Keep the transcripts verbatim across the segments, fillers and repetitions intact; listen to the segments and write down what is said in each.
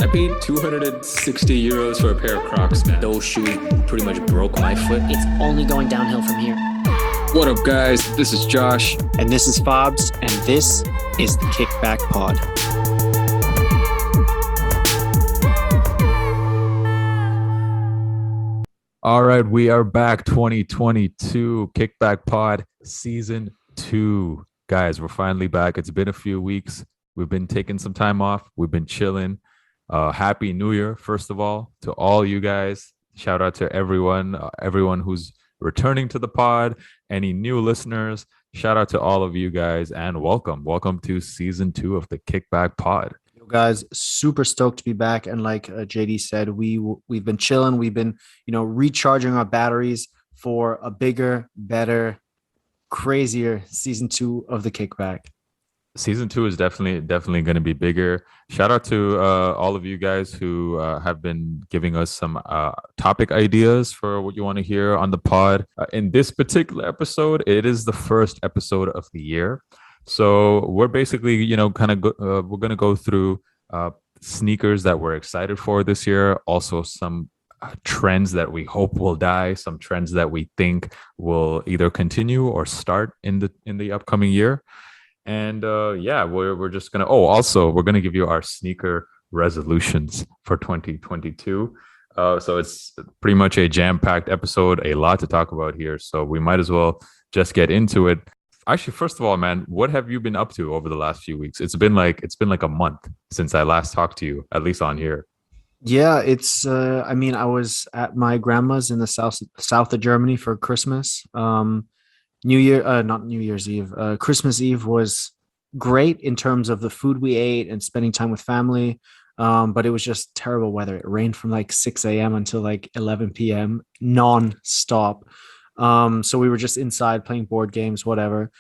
paid two hundred sixty euros for a pair of Crocs, man. Those shoes pretty much broke my foot. It's only going downhill from here. What up, guys? This is Josh. And this is Fobs, and this is the Kickback Pod. All right, we are back. twenty twenty-two Kickback Pod Season two. Guys, we're finally back. It's been a few weeks. We've been taking some time off. We've been chilling. Uh, Happy New Year, first of all, to all you guys. Shout out to everyone, uh, everyone who's returning to the pod, any new listeners. Shout out to all of you guys, and welcome. Welcome to Season two of the Kickback Pod. Yo, guys, super stoked to be back. And like uh, J D said, we, we've been chilling. We've been, you know, recharging our batteries for a bigger, better, crazier Season two of the Kickback. Season two is definitely definitely going to be bigger. Shout out to uh, all of you guys who uh, have been giving us some uh, topic ideas for what you want to hear on the pod. Uh, in this particular episode, it is the first episode of the year, so we're basically, you know, kind of go, uh, we're going to go through uh, sneakers that we're excited for this year. Also, some uh, trends that we hope will die. Some trends that we think will either continue or start in the in the upcoming year. And uh, yeah, we're we're just gonna. Oh, also, we're gonna give you our sneaker resolutions for twenty twenty-two. Uh, so it's pretty much a jam-packed episode, a lot to talk about here. So we might as well just get into it. Actually, first of all, man, what have you been up to over the last few weeks? It's been like it's been like a month since I last talked to you, at least on here. Yeah, it's. Uh, I mean, I was at my grandma's in the south south of Germany for Christmas. Um, New Year, uh, not New Year's Eve, uh, Christmas Eve was great in terms of the food we ate and spending time with family. Um, but it was just terrible weather. It rained from like six a.m. until like eleven p.m. non-stop. Um, so we were just inside playing board games, whatever.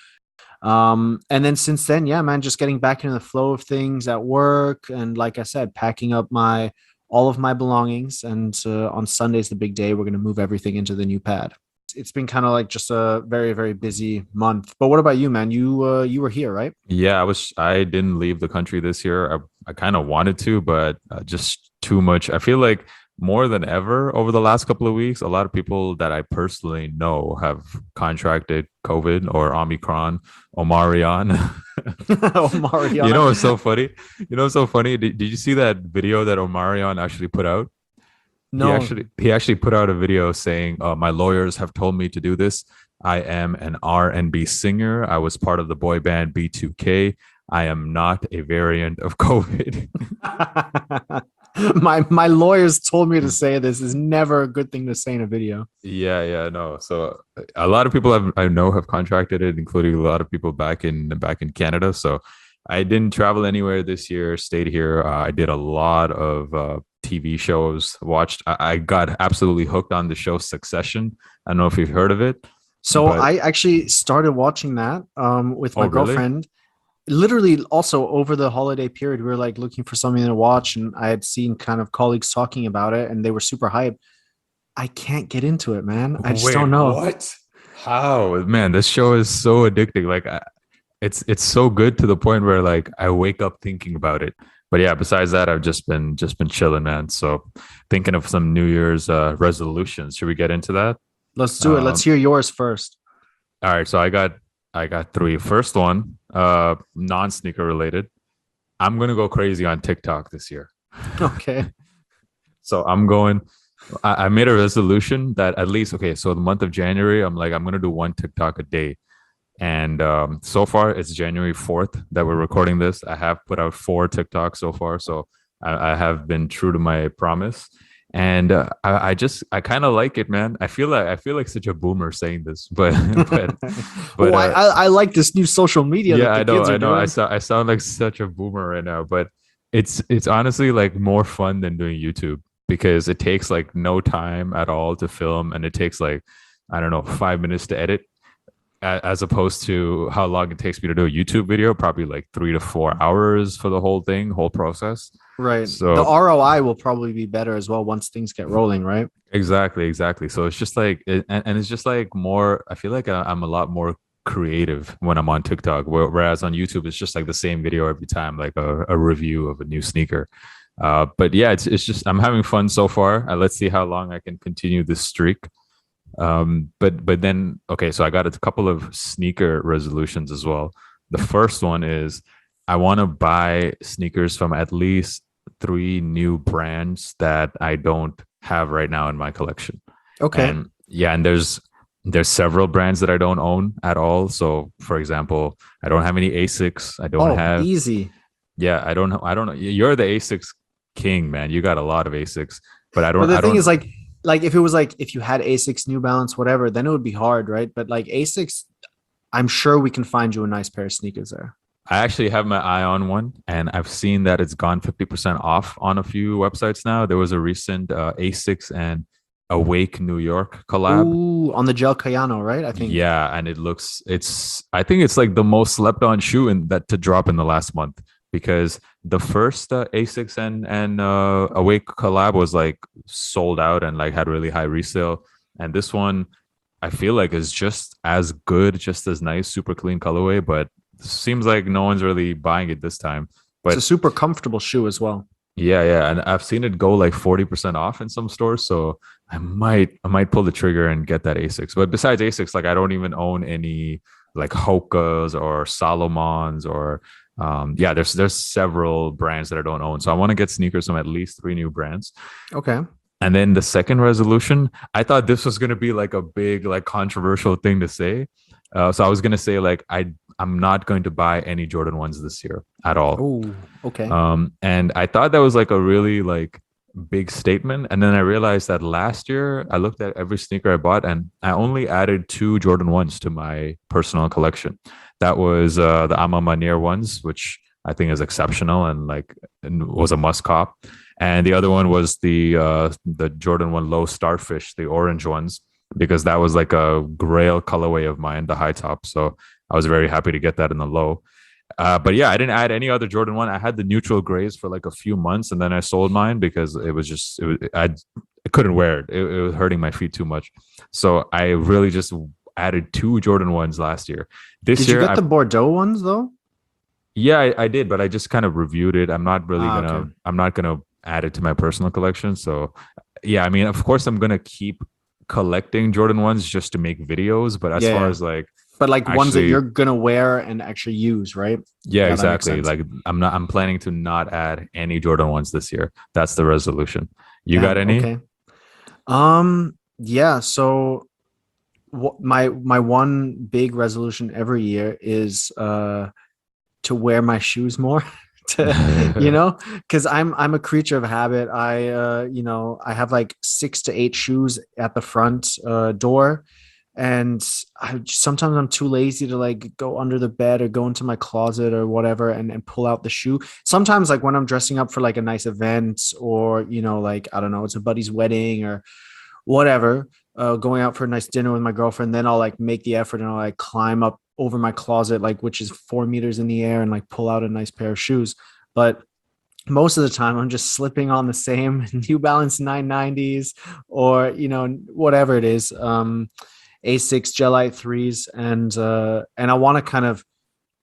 Um, and then since then, yeah, man, just getting back into the flow of things at work. And like I said, packing up my all of my belongings. And uh, on Sunday's the big day. We're going to move everything into the new pad. It's been kind of like just a very, very busy month. But what about you, man? You uh, you were here, right? Yeah, I was. I didn't leave the country this year. I, I kind of wanted to, but uh, just too much. I feel like more than ever over the last couple of weeks, a lot of people that I personally know have contracted COVID or Omicron, Omarion. Omarion. You know, it's so funny. You know, it's so funny. Did, did you see that video that Omarion actually put out? No. He actually he actually put out a video saying, uh, my lawyers have told me to do this. I am an R and B singer. I was part of the boy band B two K. I am not a variant of COVID. my my lawyers told me to say this is never a good thing to say in a video. Yeah, yeah, no. So a lot of people have I know have contracted it, including a lot of people back in back in Canada. So I didn't travel anywhere this year, stayed here. Uh, I did a lot of uh, T V shows, watched. I, I got absolutely hooked on the show Succession. I don't know if you've heard of it. So but... I actually started watching that um, with my oh, really? girlfriend. Literally also over the holiday period, we were like looking for something to watch, and I had seen kind of colleagues talking about it and they were super hyped. I can't get into it, man. I just Wait, don't know. What? How? Man, this show is so addicting. Like I, it's it's so good to the point where like I wake up thinking about it. But yeah, besides that, I've just been just been chilling, man. So thinking of some New Year's uh, resolutions. Should we get into that? Let's do it. Um, Let's hear yours first. All right. So I got I got three. First one, uh, non-sneaker related. I'm gonna go crazy on TikTok this year. Okay. So I'm going. I, I made a resolution that at least okay. So the month of January, I'm like I'm gonna do one TikTok a day. And um, so far, it's January fourth that we're recording this. I have put out four TikToks so far. So I, I have been true to my promise. And uh, I, I just, I kind of like it, man. I feel like, I feel like such a boomer saying this, but, but, but oh, uh, I, I like this new social media. yeah, that the I know, kids are I know. doing. I, so, I sound like such a boomer right now, but it's, it's honestly like more fun than doing YouTube because it takes like no time at all to film. And it takes like, I don't know, five minutes to edit. As opposed to how long it takes me to do a YouTube video, probably like three to four hours for the whole thing, whole process. Right. So the R O I will probably be better as well once things get rolling, right? Exactly, exactly. So it's just like, and, and it's just like more, I feel like I'm a lot more creative when I'm on TikTok, whereas on YouTube, it's just like the same video every time, like a, a review of a new sneaker. Uh, but yeah, it's it's just I'm having fun so far. Uh, let's see how long I can continue this streak. Um, but but then okay, so I got a couple of sneaker resolutions as well. The first one is I want to buy sneakers from at least three new brands that I don't have right now in my collection. Okay. And yeah, and there's there's several brands that I don't own at all. So for example, I don't have any Asics. I don't Oh, have easy. yeah, I don't know. I don't know. You're the Asics king, man. You got a lot of Asics, but I But don't the I thing don't is, like, like if it was like if you had Asics, New Balance, whatever, then it would be hard, right? But like Asics, I'm sure we can find you a nice pair of sneakers there. I actually have my eye on one, and I've seen that it's gone fifty percent off on a few websites now. There was a recent uh, Asics and Awake New York collab. Ooh, on the Gel Cayano, right? I think. Yeah, and it looks it's I think it's like the most slept on shoe in that to drop in the last month because the first uh, Asics and and uh, Awake collab was like sold out and like had really high resale, and this one I feel like is just as good, just as nice, super clean colorway, but seems like no one's really buying it this time. But It's a super comfortable shoe as well. yeah, yeah, and I've seen it go like forty percent off in some stores, so I might I might pull the trigger and get that Asics. But besides Asics, like I don't even own any like Hoka's or Salomon's or um yeah, there's there's several brands that I don't own. So I want to get sneakers from at least three new brands. Okay. And then the second resolution, I thought this was gonna be like a big like controversial thing to say. Uh, so I was gonna say like I I'm not going to buy any Jordan ones this year at all. Oh, okay. Um, and I thought that was like a really like big statement. And then I realized that last year I looked at every sneaker I bought and I only added two Jordan ones to my personal collection. That was uh, the Ama Manier ones, which I think is exceptional and like and was a must cop. And the other one was the uh, the Jordan one Low Starfish, the orange ones, because that was like a grail colorway of mine, the high top. So I was very happy to get that in the low. Uh, but yeah, I didn't add any other Jordan one. I had the neutral grays for like a few months, and then I sold mine because it was just it was, I, I couldn't wear it. it. It was hurting my feet too much. So I really just added two Jordan ones last year. This Did year, you get I, the Bordeaux ones though? yeah, I, I did, but I just kind of reviewed it. I'm not really Ah, gonna. okay. I'm not gonna add it to my personal collection. So yeah, I mean, of course, I'm gonna keep collecting Jordan ones just to make videos. But as Yeah. far as like But like ones that Actually- you're gonna wear and actually use, right? yeah, Yeah, that makes exactly. sense. Like I'm not. I'm planning to not add any Jordan ones this year. That's the resolution. You got Damn, any? Okay. Um. Yeah. So, what my my one big resolution every year is uh to wear my shoes more. to you know, because I'm I'm a creature of habit. I uh you know I have like six to eight shoes at the front uh door. And I just- sometimes I'm too lazy to like go under the bed or go into my closet or whatever and, and pull out the shoe. Sometimes like when I'm dressing up for like a nice event or, you know, like, I don't know, it's a buddy's wedding or whatever, uh, going out for a nice dinner with my girlfriend, then I'll like make the effort and I'll like climb up over my closet, like, which is four meters in the air and like pull out a nice pair of shoes. But most of the time I'm just slipping on the same New Balance nine nineties or, you know, whatever it is. Um, Asics Gelite threes, and uh, and I want to kind of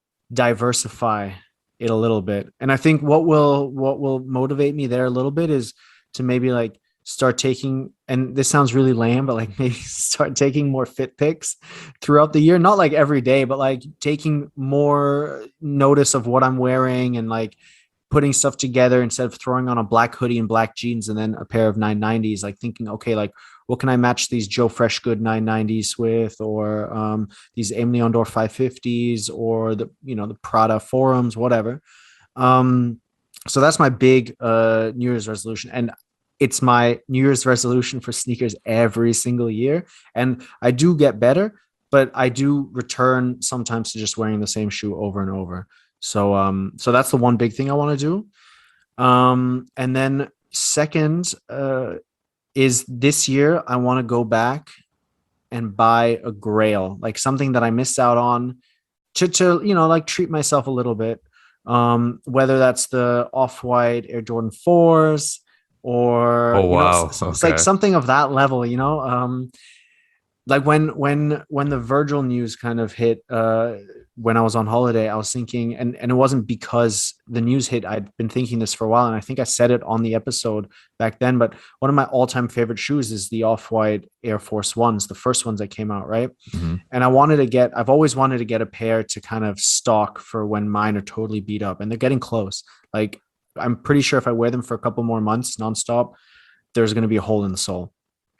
diversify it a little bit. And I think what will what will motivate me there a little bit is to maybe like start taking, and this sounds really lame, but like maybe start taking more fit pics throughout the year. Not like every day, but like taking more notice of what I'm wearing and like putting stuff together instead of throwing on a black hoodie and black jeans and then a pair of nine nineties, like thinking, okay, like what can I match these Joe Freshgood nine nineties with, or um, these Aime Leon Dore five fifties, or the, you know, the Prada Forums, whatever. Um, so that's my big uh, New Year's resolution. And it's my New Year's resolution for sneakers every single year. And I do get better, but I do return sometimes to just wearing the same shoe over and over. So, um, so that's the one big thing I want to do. Um, and then second, uh, is this year I want to go back and buy a grail, like something that I missed out on to, to, you know, like treat myself a little bit. Um, whether that's the Off-White Air Jordan fours or, Oh, you know, wow. it's, it's like Okay. something of that level, you know? Um, like when when when the Virgil news kind of hit uh when I was on holiday, I was thinking, and and it wasn't because the news hit. I'd been thinking this for a while, and I think I said it on the episode back then. But one of my all-time favorite shoes is the Off-White Air Force Ones, the first ones that came out, right? Mm-hmm. And I wanted to get, I've always wanted to get a pair to kind of stock for when mine are totally beat up, and they're getting close. Like I'm pretty sure if I wear them for a couple more months nonstop, there's going to be a hole in the sole.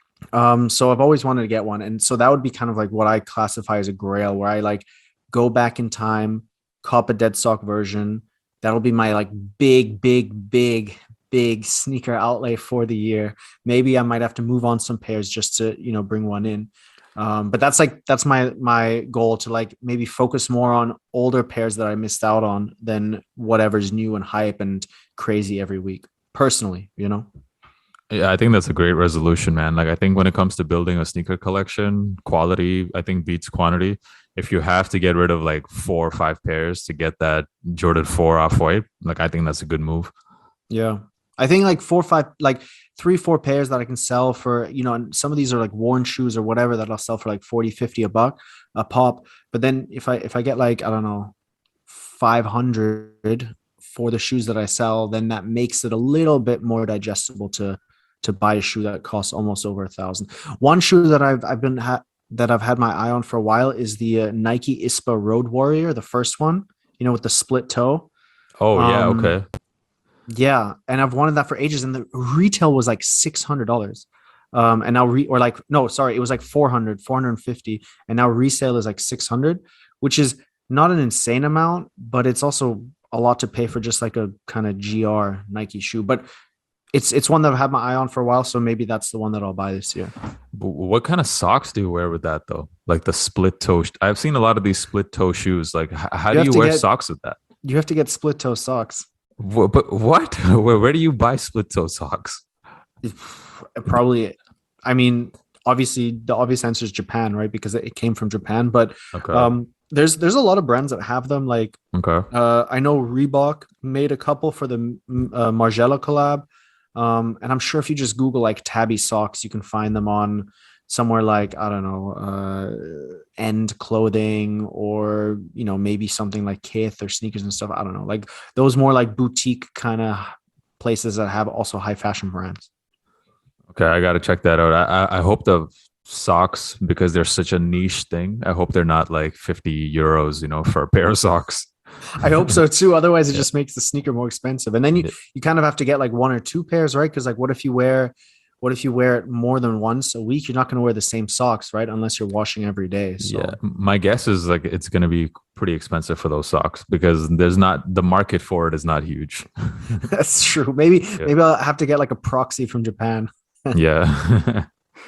Um, so I've always wanted to get one. And so that would be kind of like what I classify as a grail, where I like go back in time, cop a dead stock version. That'll be my like big, big, big, big sneaker outlay for the year. Maybe I might have to move on some pairs just to, you know, bring one in. Um, but that's like, that's my, my goal, to like maybe focus more on older pairs that I missed out on than whatever's new and hype and crazy every week, personally, you know? Yeah, I think that's a great resolution, man. Like, I think when it comes to building a sneaker collection, quality, I think beats quantity. If you have to get rid of like four or five pairs to get that Jordan four Off-White, like, I think that's a good move. Yeah. I think like four, five, like three, four pairs that I can sell for, you know, and some of these are like worn shoes or whatever that I'll sell for like forty, fifty a buck, a pop. But then if I, if I get like, I don't know, five hundred for the shoes that I sell, then that makes it a little bit more digestible to, to buy a shoe that costs almost over a thousand. One shoe that I've I've been ha- that I've had my eye on for a while is the uh, Nike ISPA Road Warrior, the first one, you know, with the split toe. Oh yeah, Um, okay. Yeah, and I've wanted that for ages, and the retail was like six hundred dollars. Um, and now re or like no, sorry, it was like four hundred, four hundred fifty, and now resale is like six hundred, which is not an insane amount, but it's also a lot to pay for just like a kind of G R Nike shoe. But It's it's one that I've had my eye on for a while, so maybe that's the one that I'll buy this year. But what kind of socks do you wear with that though? Like the split toe. I've seen a lot of these split toe shoes. Like, h- how You do have you to wear get- socks with that? You have to get split toe socks. Wh- But what? Where, where do you buy split toe socks? Probably, I mean, obviously the obvious answer is Japan, right? Because it came from Japan. But Okay. um, there's there's a lot of brands that have them. Like okay. uh, I know Reebok made a couple for the mm, uh, Margiela collab. Um, and I'm sure if you just Google like Tabby socks, you can find them on somewhere like, I don't know, uh, End Clothing, or, you know, maybe something like Kith or Sneakers and stuff. I don't know, like those more like boutique kind of places that have also high fashion brands. Okay, I got to check that out. I, I I hope the socks, because they're such a niche thing, I hope they're not like fifty euros, you know, for a pair of socks. I hope so too. Otherwise, it Yeah. just makes the sneaker more expensive. And then you, Yeah. you kind of have to get like one or two pairs, right? Because like, what if you wear, what if you wear it more than once a week? You're not going to wear the same socks, right? Unless you're washing every day. So Yeah, my guess is like it's going to be pretty expensive for those socks, because there's not, the market for it is not huge. that's true. Maybe maybe I'll have to get like a proxy from Japan. Yeah.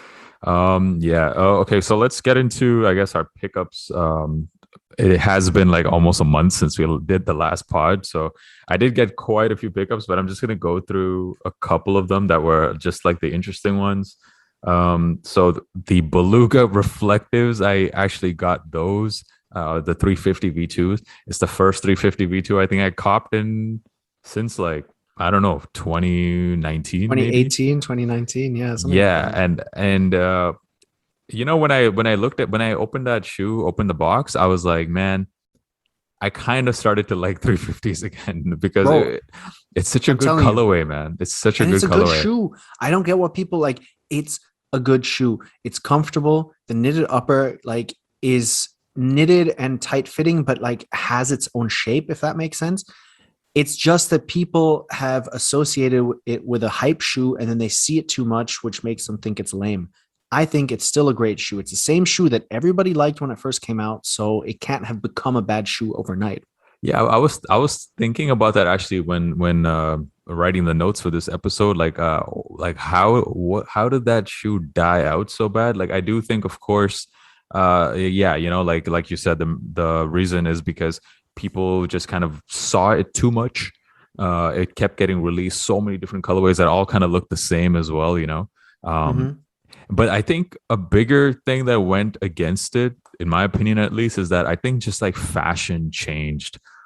um yeah. Oh, okay, so let's get into, I guess, our pickups. Um it has been like almost a month since we did the last pod, so I did get quite a few pickups, but I'm just going to go through a couple of them that were just like the interesting ones. Um so th- the Beluga reflectives, I actually got those, uh the three fifty V twos. It's the first three fifty V two I think I copped in since like, I don't know, twenty nineteen, twenty maybe? eighteen, twenty nineteen. Yeah. something like Yeah, that. and and uh you know, when I when I looked at when I opened that shoe, opened the box, I was like, man, I kind of started to like three fifties again, because Bro, it, it's such a I'm good telling you. colorway, man. It's such a And good it's a colorway. good shoe. I don't get what people like. It's a good shoe. It's comfortable. The knitted upper like is knitted and tight fitting, but like has its own shape, if that makes sense. It's just that people have associated it with a hype shoe, and then they see it too much, which makes them think it's lame. I think it's still a great shoe. It's the same shoe that everybody liked when it first came out, so it can't have become a bad shoe overnight. Yeah, I I was I was thinking about that actually when when uh, writing the notes for this episode. Like, uh, like how what how did that shoe die out so bad? Like, I do think, of course, uh, yeah, you know, like like you said, the the reason is because people just kind of saw it too much. Uh, it kept getting released so many different colorways that all kind of looked the same as well, you know. Um, Mhm. But I think a bigger thing that went against it, in my opinion at least, is that I think just like fashion changed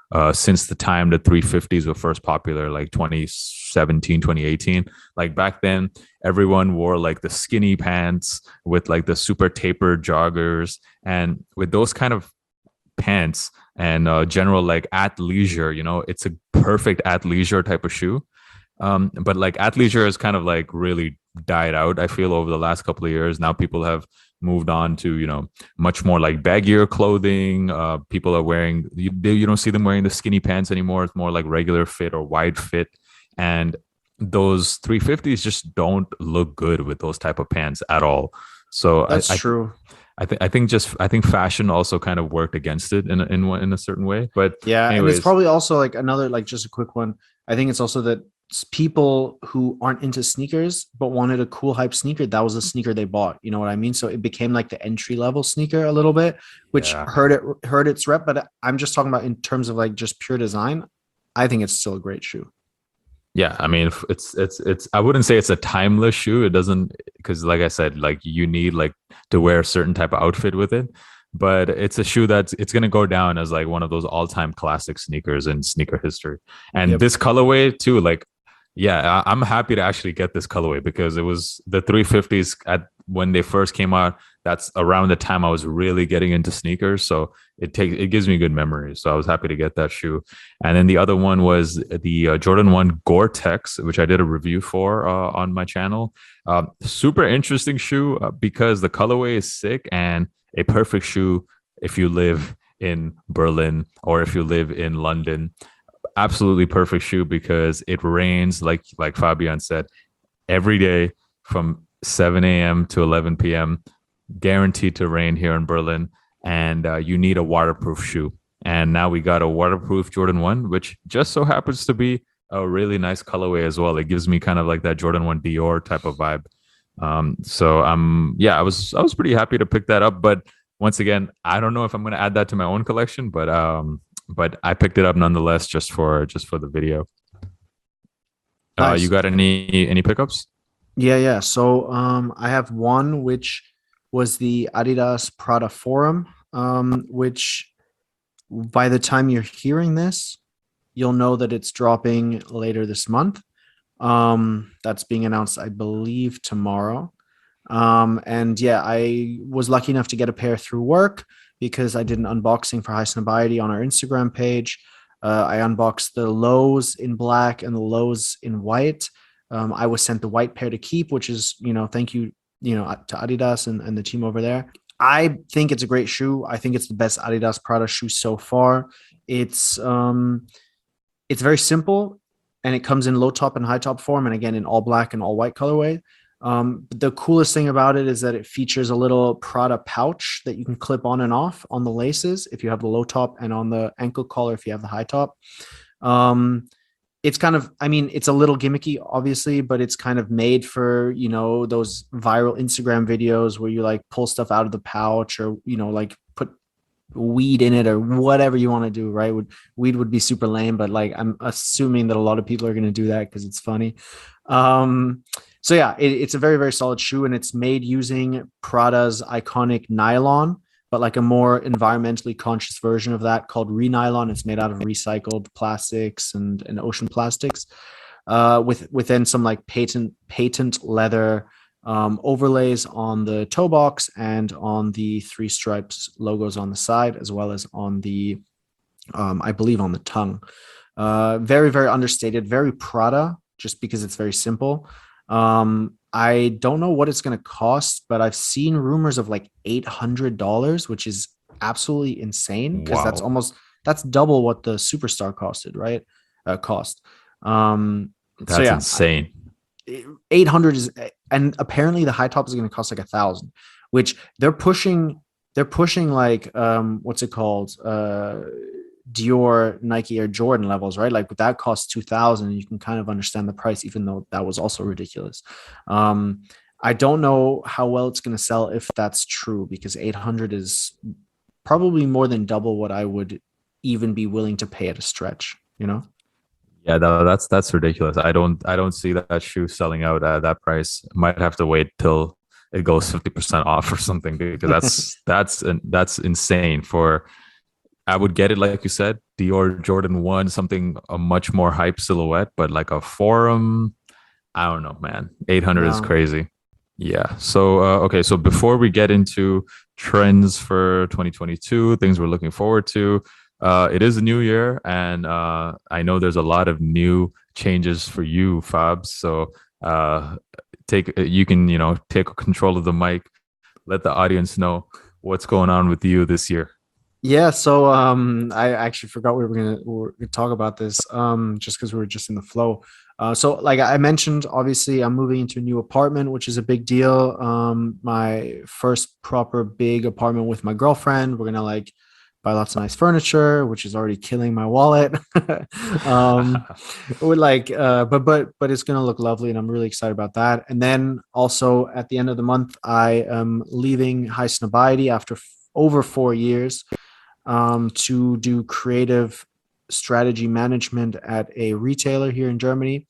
uh, since the time the three fifties were first popular, like twenty seventeen, twenty eighteen. Like back then, everyone wore like the skinny pants with like the super tapered joggers. And with those kind of pants and uh, general like athleisure, you know, it's a perfect athleisure type of shoe. Um, but like athleisure has kind of like really died out, I feel, over the last couple of years. Now people have moved on to, you know, much more like baggier clothing. Uh, people are wearing, you, you don't see them wearing the skinny pants anymore. It's more like regular fit or wide fit. And those three fifties just don't look good with those type of pants at all. So That's I, I, true. I think I think just I think fashion also kind of worked against it in a, in one- in a certain way. But Yeah, and anyways, it's probably also like another, like just a quick one. I think it's also that s- people who aren't into sneakers but wanted a cool hype sneaker, that was the sneaker they bought. You know what I mean? So it became like the entry level sneaker a little bit, which Yeah. hurt it hurt its rep. But I'm just talking about in terms of like just pure design. I think it's still a great shoe. yeah, I mean, f- it's it's it's. I wouldn't say it's a timeless shoe. It doesn't, because like I said, like you need like to wear a certain type of outfit with it. But it's a shoe that's it's gonna go down as like one of those all time classic sneakers in sneaker history. And Yep. this colorway too, like yeah, I, I'm happy to actually get this colorway because it was the three fifties at when they first came out. That's around the time I was really getting into sneakers, so it takes it gives me good memories. So I was happy to get that shoe. And then the other one was the uh, Jordan one Gore-Tex, which I did a review for uh, on my channel. Um, super interesting shoe uh, because the colorway is sick and a perfect shoe if you live in Berlin or if you live in London. Absolutely perfect shoe because it rains, like like Fabian said, every day from seven a.m. to eleven p.m. Guaranteed to rain here in Berlin, and uh, you need a waterproof shoe. And now we got a waterproof Jordan one, which just so happens to be a really nice colorway as well. It gives me kind of like that Jordan one Dior type of vibe. Um, so um, yeah, I was I was pretty happy to pick that up. But once again, I don't know if I'm going to add that to my own collection, but um, but I picked it up nonetheless just for just for the video. Uh, Nice. you got any any pickups? Yeah, yeah. So um, I have one which was the Adidas Prada Forum, um, which by the time you're hearing this, you'll know that it's dropping later this month. Um, that's being announced, I believe, tomorrow. Um, and yeah, I was lucky enough to get a pair through work because I did an unboxing for High Snobiety on our Instagram page. Uh, I unboxed the lows in black and the lows in white. Um, I was sent the white pair to keep, which is, you know, thank you, you know, to Adidas and, and the team over there. I think it's a great shoe. I think it's the best Adidas Prada shoe so far. It's um, it's very simple, and it comes in low top and high top form, and again in all black and all white colorway. Um, but the coolest thing about it is that it features a little Prada pouch that you can clip on and off on the laces if you have the low top, and on the ankle collar if you have the high top. Um, it's kind of, I mean, it's a little gimmicky, obviously, but it's kind of made for, you know, those viral Instagram videos where you like pull stuff out of the pouch, or, you know, like put weed in it or whatever you want to do, right? Would weed would be super lame, but like I'm assuming that a lot of people are going to do that because it's funny. Um, so yeah, it, it's a very, very solid shoe, and it's made using Prada's iconic nylon, but like a more environmentally conscious version of that called Renylon. It's made out of recycled plastics and, and ocean plastics, uh, with within some like patent patent leather um, overlays on the toe box and on the three stripes logos on the side, as well as on the, um, I believe, on the tongue. Uh, very, very understated, very Prada, just because it's very simple. Um, I don't know what it's going to cost, but I've seen rumors of like eight hundred dollars, which is absolutely insane because that's Wow. almost, that's double what the Superstar costed, right? Uh, cost. Um, That's so yeah, insane. eight hundred is, and apparently the high top is going to cost like a thousand, which they're pushing, they're pushing like, um, what's it called? Uh, Dior, Nike, or Jordan levels, right? Like that costs two thousand, and you can kind of understand the price, even though that was also ridiculous. Um, I don't know how well it's going to sell if that's true, because eight hundred is probably more than double what I would even be willing to pay at a stretch, you know? Yeah, no, that's that's ridiculous. I don't I don't see that shoe selling out at that price. Might have to wait till it goes fifty percent off or something, because that's that's that's insane. For I would get it, like you said, Dior Jordan one, something a much more hype silhouette, but like a Forum, I don't know, man. eight hundred is No. crazy. Yeah. So, uh, okay. So before we get into trends for twenty twenty-two, things we're looking forward to, uh, it is a new year, and uh, I know there's a lot of new changes for you, Fabs. So, uh, take you can you know take control of the mic, let the audience know what's going on with you this year. Yeah, so um, I actually forgot we were gonna, we were gonna talk about this um, just because we were just in the flow. Uh, so, like I mentioned, obviously, I'm moving into a new apartment, which is a big deal. Um, my first proper big apartment with my girlfriend. We're gonna like buy lots of nice furniture, which is already killing my wallet. um, we're like, uh, but but but it's gonna look lovely, and I'm really excited about that. And then also at the end of the month, I am leaving Highsnobiety after f- over four years. Um, to do creative strategy management at a retailer here in Germany,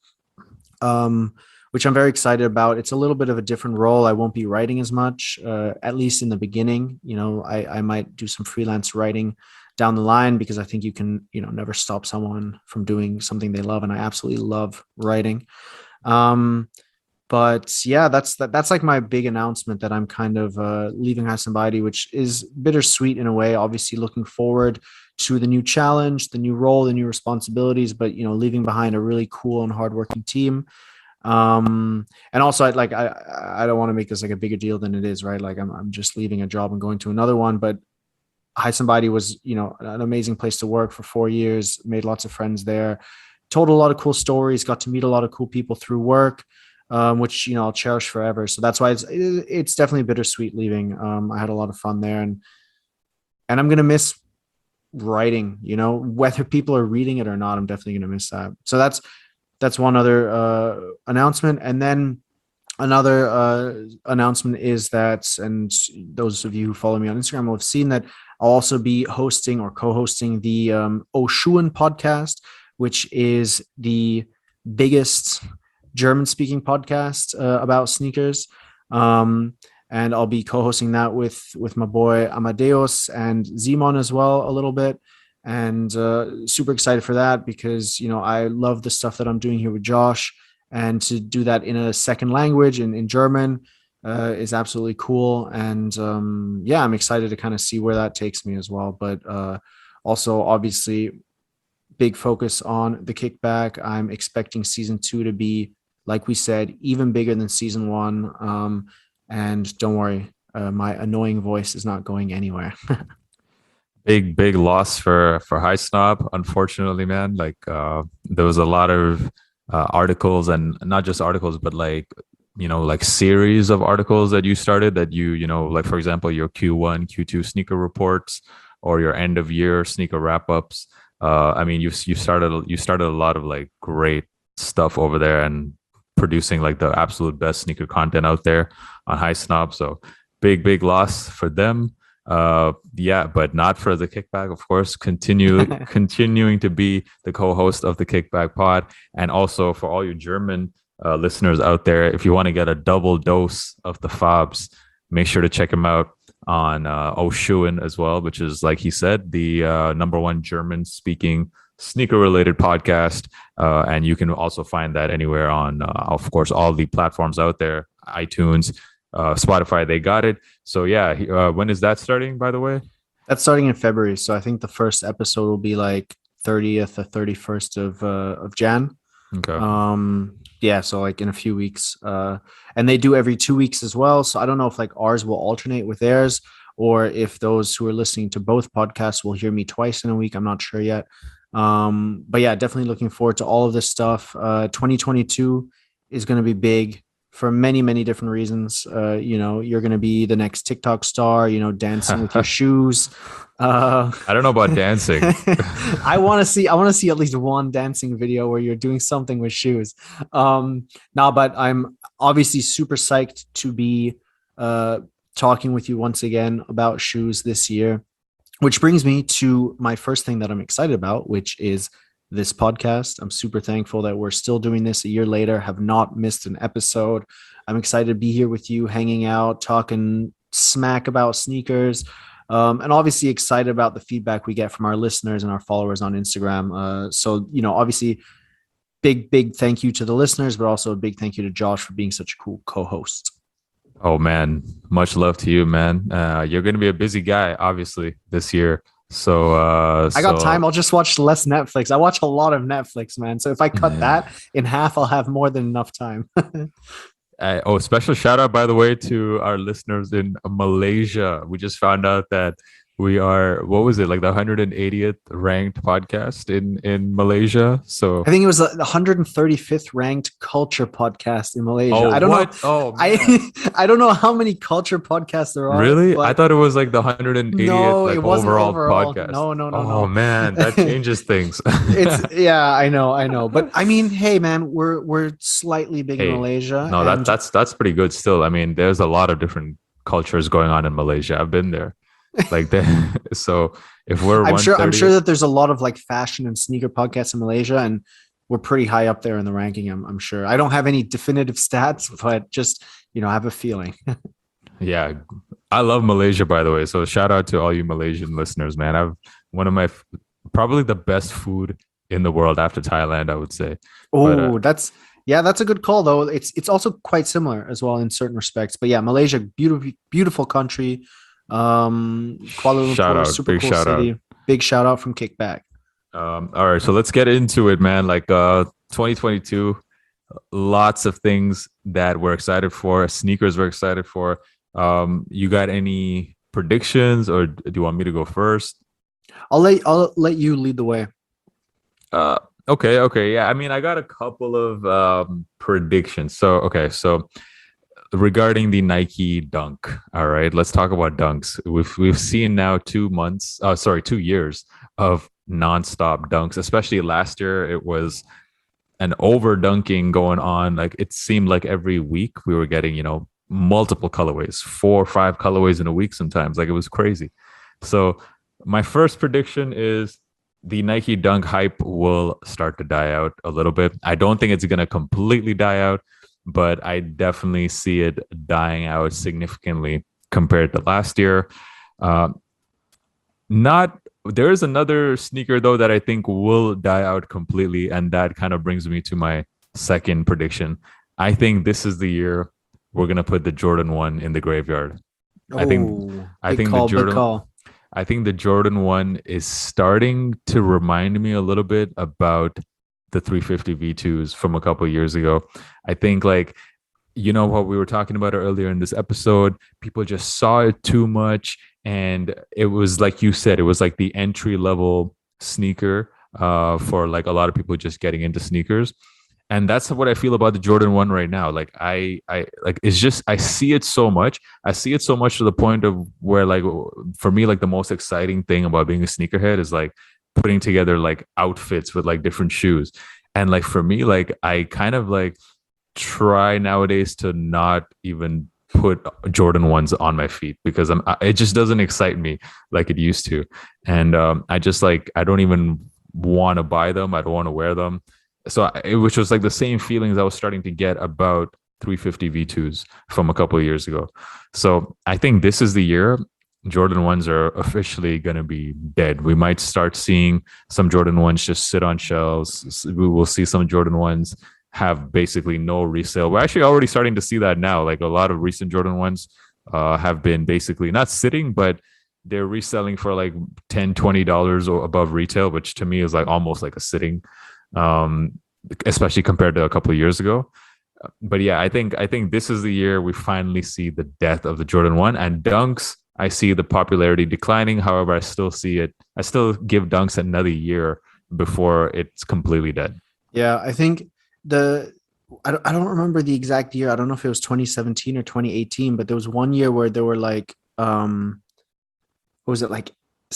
um, which I'm very excited about. It's a little bit of a different role. I won't be writing as much, uh, at least in the beginning. You know, I, I might do some freelance writing down the line because I think you can, you know, never stop someone from doing something they love. And I absolutely love writing. Um, But yeah, that's that, that's like my big announcement that I'm kind of uh, leaving Highsnobiety, which is bittersweet in a way. Obviously, looking forward to the new challenge, the new role, the new responsibilities, but you know, leaving behind a really cool and hardworking team. Um, and also, I'd like I I don't want to make this like a bigger deal than it is, right? Like I'm I'm just leaving a job and going to another one, but Highsnobiety was, you know, an amazing place to work for four years. Made lots of friends there, told a lot of cool stories, got to meet a lot of cool people through work. Um, which you know I'll cherish forever. So that's why it's it's definitely bittersweet leaving. Um, I had a lot of fun there, and and I'm gonna miss writing. You know, whether people are reading it or not, I'm definitely gonna miss that. So that's that's one other uh, announcement, and then another uh, announcement is that, and those of you who follow me on Instagram will have seen that I'll also be hosting or co-hosting the um, Oschuhen podcast, which is the biggest German-speaking podcast uh, about sneakers, um, and I'll be co-hosting that with with my boy Amadeus and Simon as well a little bit, and uh, super excited for that because you know I love the stuff that I'm doing here with Josh, and to do that in a second language in in German uh, is absolutely cool, and um, yeah, I'm excited to kind of see where that takes me as well. But uh, also, obviously, big focus on the Kickback. I'm expecting season two to be, like we said, even bigger than season one. Um, and don't worry, uh, my annoying voice is not going anywhere. Big, big loss for for High Snob, unfortunately, man. Like uh, there was a lot of uh, articles, and not just articles, but like you know, like series of articles that you started that you you know, like for example, your Q one, Q two sneaker reports or your end of year sneaker wrap ups. Uh, I mean, you you started you started a lot of like great stuff over there and producing like the absolute best sneaker content out there on High Snob. So big, big loss for them. Uh, yeah, but not for the Kickback, of course. Continue continuing to be the co-host of the Kickback Pod, and also for all you German uh, listeners out there, if you want to get a double dose of the Fabs, make sure to check him out on uh, Oschuhen as well, which is, like he said, the uh, number one German-speaking sneaker-related podcast, uh, and you can also find that anywhere on, uh, of course, all the platforms out there, iTunes, uh, Spotify. They got it. So yeah, he, uh, when is that starting, by the way? That's starting in February, so I think the first episode will be like thirtieth or thirty-first of uh, of Jan. Okay. Um, yeah, so like in a few weeks. Uh, and they do every two weeks as well. So I don't know if like ours will alternate with theirs, or if those who are listening to both podcasts will hear me twice in a week. I'm not sure yet. Um, but yeah, definitely looking forward to all of this stuff. Uh, twenty twenty-two is going to be big for many, many different reasons. Uh, you know, you're going to be the next TikTok star, you know, dancing with your shoes. Uh, I don't know about dancing. I want to see, I want to see at least one dancing video where you're doing something with shoes. Um, now, but I'm obviously super psyched to be uh, talking with you once again about shoes this year, which brings me to my first thing that I'm excited about, which is this podcast. I'm super thankful that we're still doing this a year later, have not missed an episode. I'm excited to be here with you, hanging out, talking smack about sneakers. Um, and obviously excited about the feedback we get from our listeners and our followers on Instagram. Uh, so, you know, obviously big, big thank you to the listeners, but also a big thank you to Josh for being such a cool co-host. Oh man, much love to you, man. Uh, you're going to be a busy guy, obviously, this year. So uh, I got so, time. I'll just watch less Netflix. I watch a lot of Netflix, man. So if I cut Yeah. that in half, I'll have more than enough time. Uh, oh, special shout out, by the way, to our listeners in Malaysia. We just found out that we are, what was it, like the one hundred eightieth ranked podcast in, in Malaysia. So, I think it was the one hundred thirty-fifth ranked culture podcast in Malaysia. oh, I don't what? know. Oh, man. I I don't know how many culture podcasts there are. Really? but I thought it was like the one hundred eightieth No, like it wasn't overall, overall. podcast. No, no, no, oh no. man, that changes things. It's yeah, I know, I know. But I mean, hey, man, we're we're slightly big Hey, in Malaysia. no, that and- that's that's pretty good still. I mean, there's a lot of different cultures going on in Malaysia. I've been there. Like that. So if we're I'm sure I'm sure one thirtieth that there's a lot of like fashion and sneaker podcasts in Malaysia, and we're pretty high up there in the ranking. I'm I'm sure. I don't have any definitive stats, but just you know, I have a feeling. Yeah, I love Malaysia, by the way. So shout out to all you Malaysian listeners, man. I've one of my f- probably the best food in the world after Thailand, I would say. Oh, But, uh, that's yeah, that's a good call though. It's it's also quite similar as well in certain respects. But yeah, Malaysia, beautiful beautiful country. Um, Kuala Lumpur, Shout out, super big cool shout out. city. Big shout out from Kickback. Um, all right, so let's get into it, man. Like uh, twenty twenty-two, lots of things that we're excited for. Sneakers we're excited for. Um, you got any predictions, or do you want me to go first? I'll let I'll let you lead the way. Uh, okay, okay, yeah. I mean, I got a couple of um, predictions. So, okay, so regarding the Nike Dunk, all right, let's talk about dunks. We've we've seen now two months, uh, sorry, two years of nonstop dunks. Especially last year, it was an over dunking going on. Like it seemed like every week we were getting, you know, multiple colorways, four or five colorways in a week sometimes. Like it was crazy. So my first prediction is the Nike Dunk hype will start to die out a little bit. I don't think it's going to completely die out, but I definitely see it dying out significantly compared to last year. Uh, not there is another sneaker though that I think will die out completely, and that kind of brings me to my second prediction. I think this is the year we're gonna put the Jordan one in the graveyard. I think Oh, I big think call, the big Jordan call. I think the Jordan one is starting to remind me a little bit about the three fifty V twos from a couple of years ago. I think like, you know what we were talking about earlier in this episode, people just saw it too much. And it was like you said, it was like the entry level sneaker uh, for like a lot of people just getting into sneakers. And that's what I feel about the Jordan one right now. Like I, I like it's just I see it so much. I see it so much to the point of where like for me, like the most exciting thing about being a sneakerhead is like putting together like outfits with like different shoes. And like for me, like I kind of like try nowadays to not even put Jordan ones on my feet because I'm it just doesn't excite me like it used to. And um, I just like I don't even want to buy them. I don't want to wear them. So it which was like the same feelings I was starting to get about three fifty V twos from a couple of years ago. So I think this is the year Jordan ones are officially going to be dead. We might start seeing some Jordan ones just sit on shelves. We will see some Jordan ones have basically no resale. We're actually already starting to see that now. Like a lot of recent Jordan ones uh, have been basically not sitting, but they're reselling for like ten dollars, twenty dollars or above retail, which to me is like almost like a sitting, um, especially compared to a couple of years ago. But yeah, I think I think this is the year we finally see the death of the Jordan one. And Dunks, I see the popularity declining. However, I still see it. I still give Dunks another year before it's completely dead. Yeah, I think the I don't, I don't remember the exact year. I don't know if it was twenty seventeen or twenty eighteen, but there was one year where there were like um what was it, like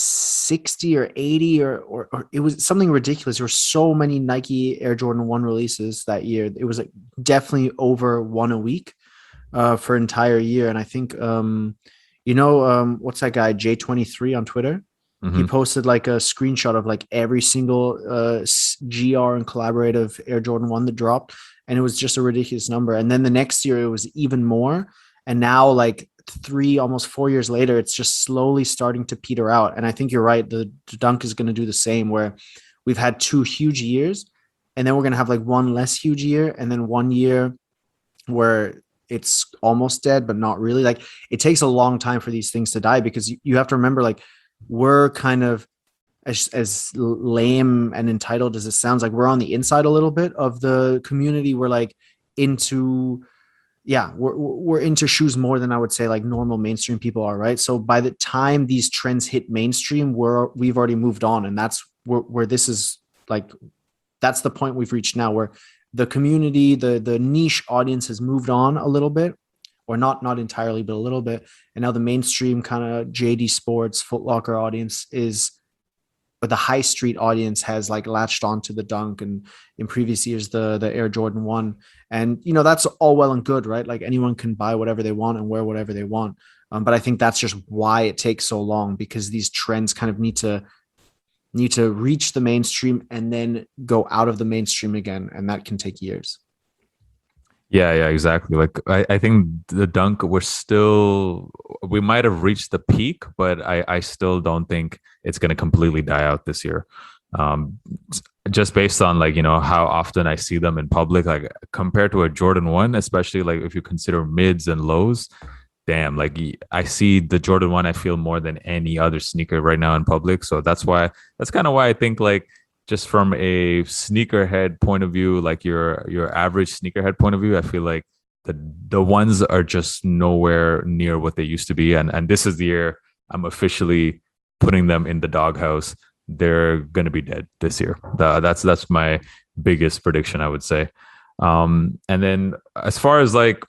sixty or eighty or, or or it was something ridiculous. There were so many Nike Air Jordan one releases that year. It was like definitely over one a week uh for an entire year. And I think um you know um what's that guy J twenty-three on Twitter? Mhm. He posted like a screenshot of like every single uh, G R and collaborative Air Jordan one that dropped. And it was just a ridiculous number. And then the next year it was even more. And now like three, almost four years later, it's just slowly starting to peter out. And I think you're right. The, the Dunk is going to do the same, where we've had two huge years, and then we're going to have like one less huge year, and then one year where it's almost dead, but not really. Like, it takes a long time for these things to die, because you, you have to remember, like, we're kind of, as, as lame and entitled as it sounds, like, we're on the inside a little bit of the community. We're like into, yeah, we're, we're into shoes more than I would say like normal mainstream people are, right? So by the time these trends hit mainstream, we're, we've already moved on. And that's where, where this is like, that's the point we've reached now, where the community, the, the niche audience has moved on a little bit, or not, not entirely, but a little bit. And now the mainstream kind of J D Sports, Foot Locker audience is, but the high street audience has like latched onto the Dunk, and in previous years, the, the Air Jordan one. And, you know, that's all well and good, right? Like, anyone can buy whatever they want and wear whatever they want. Um, but I think that's just why it takes so long, because these trends kind of need to, need to reach the mainstream and then go out of the mainstream again. And that can take years. Yeah, yeah, exactly. Like, I, I think the Dunk, we're still, we might have reached the peak, but I, I still don't think it's going to completely die out this year. Um, just based on, like, you know, how often I see them in public, like, compared to a Jordan one, especially like if you consider mids and lows, damn, like, I see the Jordan one, I feel more than any other sneaker right now in public. So that's why, that's kind of why I think, like, just from a sneakerhead point of view, like your your average sneakerhead point of view, I feel like the the ones are just nowhere near what they used to be. And and this is the year I'm officially putting them in the doghouse. They're gonna be dead this year. The, that's that's my biggest prediction, I would say. Um, and then as far as like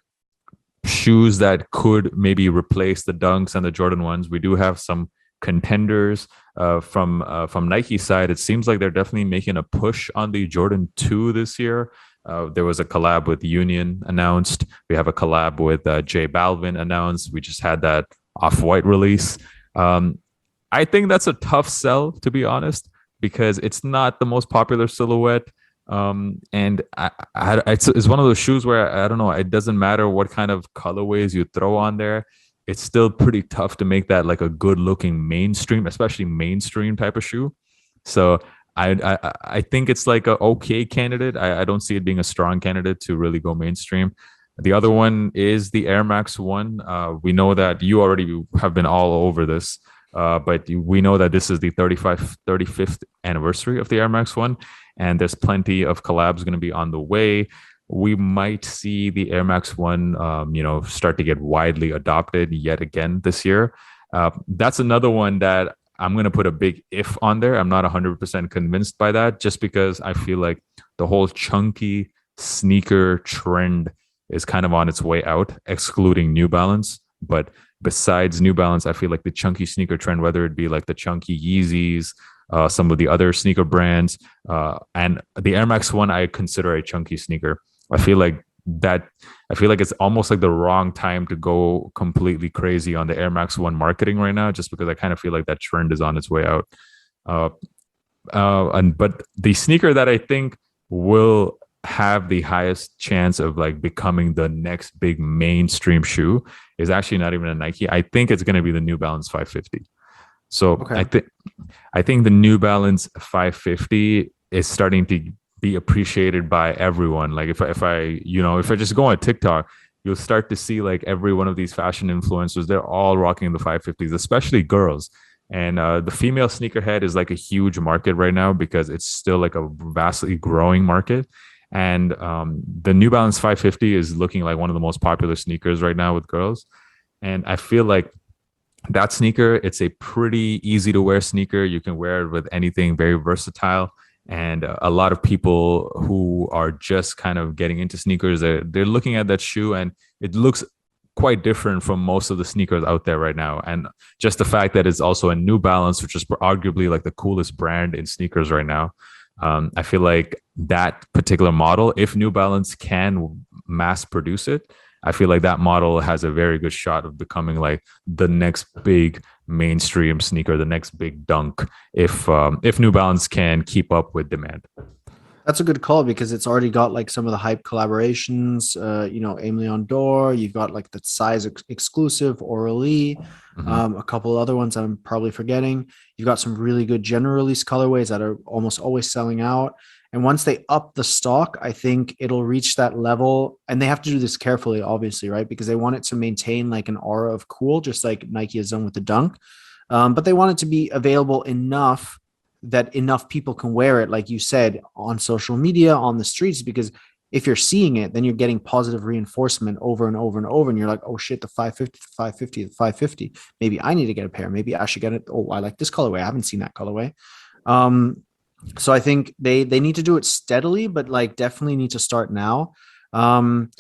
shoes that could maybe replace the Dunks and the Jordan ones, we do have some contenders. Uh, from uh, from Nike's side, it seems like they're definitely making a push on the Jordan two this year. Uh, there was a collab with Union announced. We have a collab with uh, J Balvin announced. We just had that Off-White release. Um, I think that's a tough sell, to be honest, because it's not the most popular silhouette. Um, and I, I, it's, it's one of those shoes where, I don't know, it doesn't matter what kind of colorways you throw on there. It's still pretty tough to make that like a good looking mainstream, especially mainstream type of shoe. So I I, I think it's like a okay candidate. I, I don't see it being a strong candidate to really go mainstream. The other one is the Air Max one. Uh, we know that you already have been all over this, uh, but we know that this is the thirty-fifth anniversary of the Air Max one, and there's plenty of collabs going to be on the way. We might see the Air Max one, um, you know, start to get widely adopted yet again this year. Uh, that's another one that I'm going to put a big if on there. I'm not one hundred percent convinced by that, just because I feel like the whole chunky sneaker trend is kind of on its way out, excluding New Balance. But besides New Balance, I feel like the chunky sneaker trend, whether it be like the chunky Yeezys, uh, some of the other sneaker brands, uh, and the Air Max one, I consider a chunky sneaker. I feel like that, I feel like it's almost like the wrong time to go completely crazy on the Air Max one marketing right now, just because I kind of feel like that trend is on its way out. Uh, uh, and but the sneaker that I think will have the highest chance of like becoming the next big mainstream shoe is actually not even a Nike. I think it's going to be the New Balance five fifty. So okay. I think I think the New Balance five fifty is starting to be appreciated by everyone. Like if I, if I, you know, if I just go on TikTok, you'll start to see like every one of these fashion influencers, they're all rocking the five fifties, especially girls. And uh, the female sneakerhead is like a huge market right now because it's still like a vastly growing market. And um, the New Balance five fifty is looking like one of the most popular sneakers right now with girls. And I feel like that sneaker, it's a pretty easy to wear sneaker. You can wear it with anything, very versatile. And a lot of people who are just kind of getting into sneakers, they're, they're looking at that shoe and it looks quite different from most of the sneakers out there right now. And just the fact that it's also a New Balance, which is arguably like the coolest brand in sneakers right now. Um, I feel like that particular model, if New Balance can mass produce it, I feel like that model has a very good shot of becoming like the next big mainstream sneaker, the next big Dunk, if um, if New Balance can keep up with demand. That's a good call because it's already got like some of the hype collaborations. Uh, you know, Aim Leon Dor. You've got like the size ex- exclusive Orally, Mhm. um, a couple other ones I'm probably forgetting. You've got some really good general release colorways that are almost always selling out. And once they up the stock, I think it'll reach that level. And they have to do this carefully, obviously, right? Because they want it to maintain like an aura of cool, just like Nike has done with the Dunk. Um, but they want it to be available enough that enough people can wear it, like you said, on social media, on the streets, because if you're seeing it, then you're getting positive reinforcement over and over and over. And you're like, oh shit, the five fifty, the five fifty, the five fifty. Maybe I need to get a pair. Maybe I should get it. Oh, I like this colorway. I haven't seen that colorway. Um, so I think they they need to do it steadily, but like definitely need to start now. Um,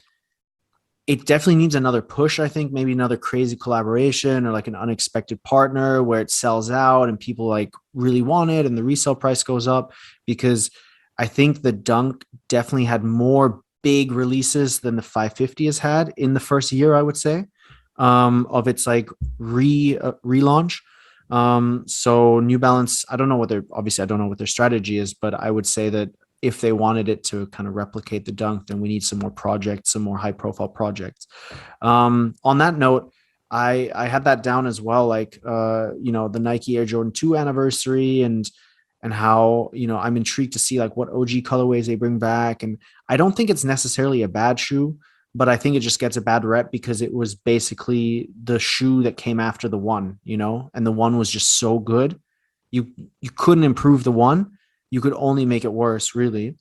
it definitely needs another push. I think maybe another crazy collaboration or like an unexpected partner where it sells out and people like really want it and the resale price goes up, because I think the Dunk definitely had more big releases than the five fifty has had in the first year, I would say, um, of its like re uh, relaunch. Um, so New Balance, I don't know what their obviously I don't know what their strategy is, but I would say that if they wanted it to kind of replicate the Dunk, then we need some more projects, some more high profile projects. Um, on that note, I I had that down as well, like uh, you know, the Nike Air Jordan two anniversary and and how, you know, I'm intrigued to see like what O G colorways they bring back. And I don't think it's necessarily a bad shoe, but I think it just gets a bad rep because it was basically the shoe that came after the one, you know, and the one was just so good. You you couldn't improve the one. You could only make it worse, really.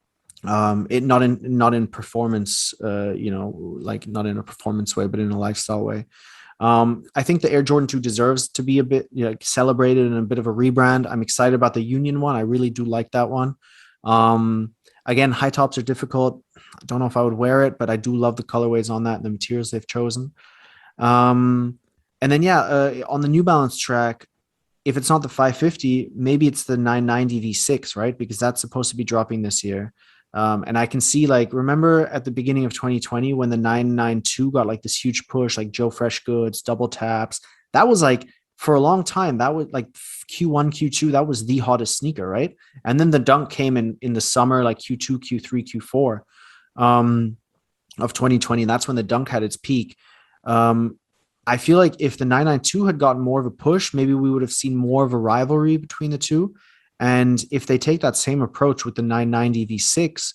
Um, it not in not in performance, uh, you know, like not in a performance way, but in a lifestyle way. Um, I think the Air Jordan two deserves to be a bit, you know, celebrated and a bit of a rebrand. I'm excited about the Union one. I really do like that one. Um, again, high tops are difficult. I don't know if I would wear it, but I do love the colorways on that and the materials they've chosen. Um, and then, yeah, uh, on the New Balance track, if it's not the five fifty, maybe it's the nine ninety V six, right? Because that's supposed to be dropping this year. Um, and I can see, like, remember at the beginning of twenty twenty when the nine ninety-two got like this huge push, like Joe Fresh Goods, double taps. That was like for a long time. That was like Q one, Q two. That was the hottest sneaker, right? And then the Dunk came in in the summer, like Q two, Q three, Q four um, of twenty twenty. That's when the Dunk had its peak. Um, I feel like if the nine ninety-two had gotten more of a push, maybe we would have seen more of a rivalry between the two. And if they take that same approach with the nine ninety V six,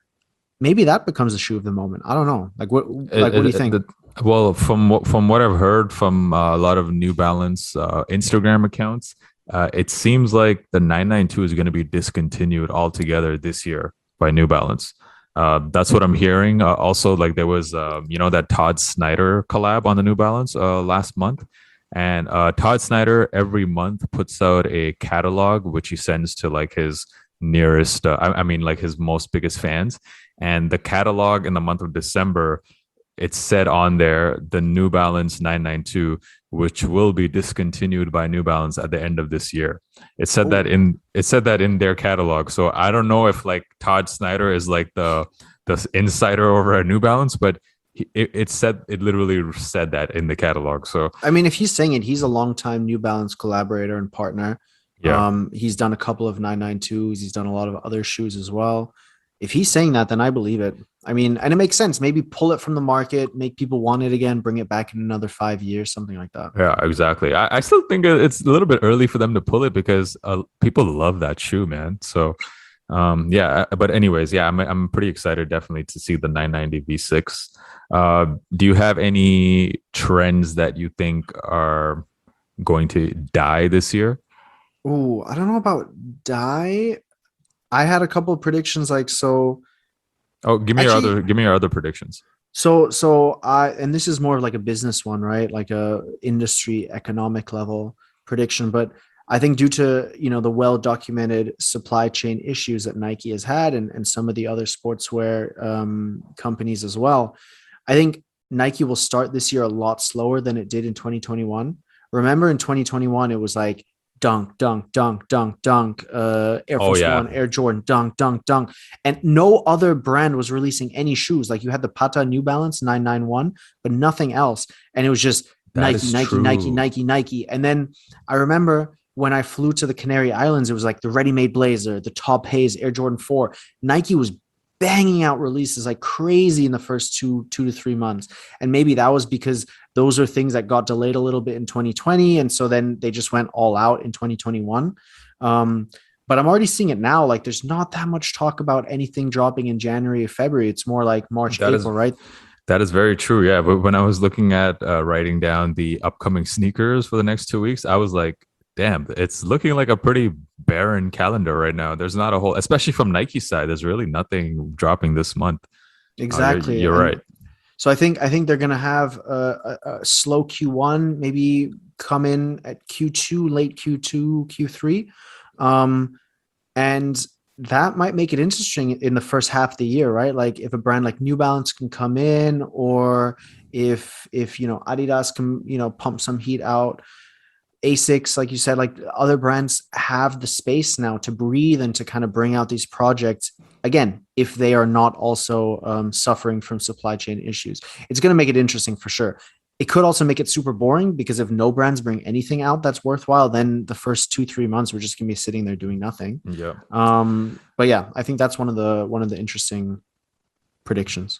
maybe that becomes the shoe of the moment. I don't know. Like what? Like what do you It- it- think? the- well, from what from what I've heard from uh, a lot of New Balance uh, Instagram accounts, uh, it seems like the nine ninety-two is going to be discontinued altogether this year by New Balance. Uh, that's what I'm hearing. Uh, also, like there was, uh, you know, that Todd Snyder collab on the New Balance uh, last month, and uh, Todd Snyder every month puts out a catalog which he sends to like his nearest, uh, I, I mean, like his most biggest fans. And the catalog in the month of December, it said on there the New Balance nine ninety-two, which will be discontinued by New Balance at the end of this year. It said that in it said that in their catalog. So I don't know if like Todd Snyder is like the the insider over at New Balance, but he, it, it said it literally said that in the catalog. So I mean, if he's saying it, he's a longtime New Balance collaborator and partner. yeah. Um, he's done a couple of nine ninety-twos. He's done a lot of other shoes as well. If he's saying that, then I believe it. I mean, and it makes sense. Maybe pull it from the market, make people want it again, bring it back in another five years, something like that. Yeah, exactly. I, I still think it's a little bit early for them to pull it because uh, people love that shoe, man. So, um, yeah. But anyways, yeah, I'm I'm pretty excited, definitely, to see the nine ninety V six. Uh, do you have any trends that you think are going to die this year? Oh, I don't know about die. I had a couple of predictions, like so. Oh, give me Actually- your other give me your other predictions. So, so I, and this is more of like a business one, right? Like a industry economic level prediction. But I think due to, you know, the well documented supply chain issues that Nike has had and, and some of the other sportswear um, companies as well, I think Nike will start this year a lot slower than it did in twenty twenty-one. Remember in twenty twenty-one, it was like dunk, dunk, dunk, dunk, dunk, uh, Air Oh, Force yeah. One, Air Jordan, dunk, dunk, dunk. And no other brand was releasing any shoes. Like you had the Pata New Balance nine ninety-one, but nothing else. And it was just That Nike, is Nike, Nike, true. Nike, Nike. And then I remember when I flew to the Canary Islands, it was like the ready-made blazer, the Top Haze, Air Jordan four. Nike was banging out releases like crazy in the first two, two to three months. And maybe that was because those are things that got delayed a little bit in twenty twenty. And so then they just went all out in twenty twenty-one. Um, but I'm already seeing it now. Like there's not that much talk about anything dropping in January or February. It's more like March, That April, is right? that is very true. Yeah, but when I was looking at uh, writing down the upcoming sneakers for the next two weeks, I was like, damn, it's looking like a pretty barren calendar right now. There's not a whole, especially from Nike's side, there's really nothing dropping this month. Exactly. Uh, you're you're And right. so I think I think they're gonna have a, a, a slow Q one, maybe come in at Q two, late Q two, Q three, um, and that might make it interesting in the first half of the year, right? Like if a brand like New Balance can come in, or if if you know Adidas can you know pump some heat out. Asics, like you said, like other brands have the space now to breathe and to kind of bring out these projects again, if they are not also um, suffering from supply chain issues. It's going to make it interesting for sure. It could also make it super boring because if no brands bring anything out that's worthwhile, then the first two, three months we're just going to be sitting there doing nothing. Yeah. Um, but yeah, I think that's one of the one of the interesting predictions.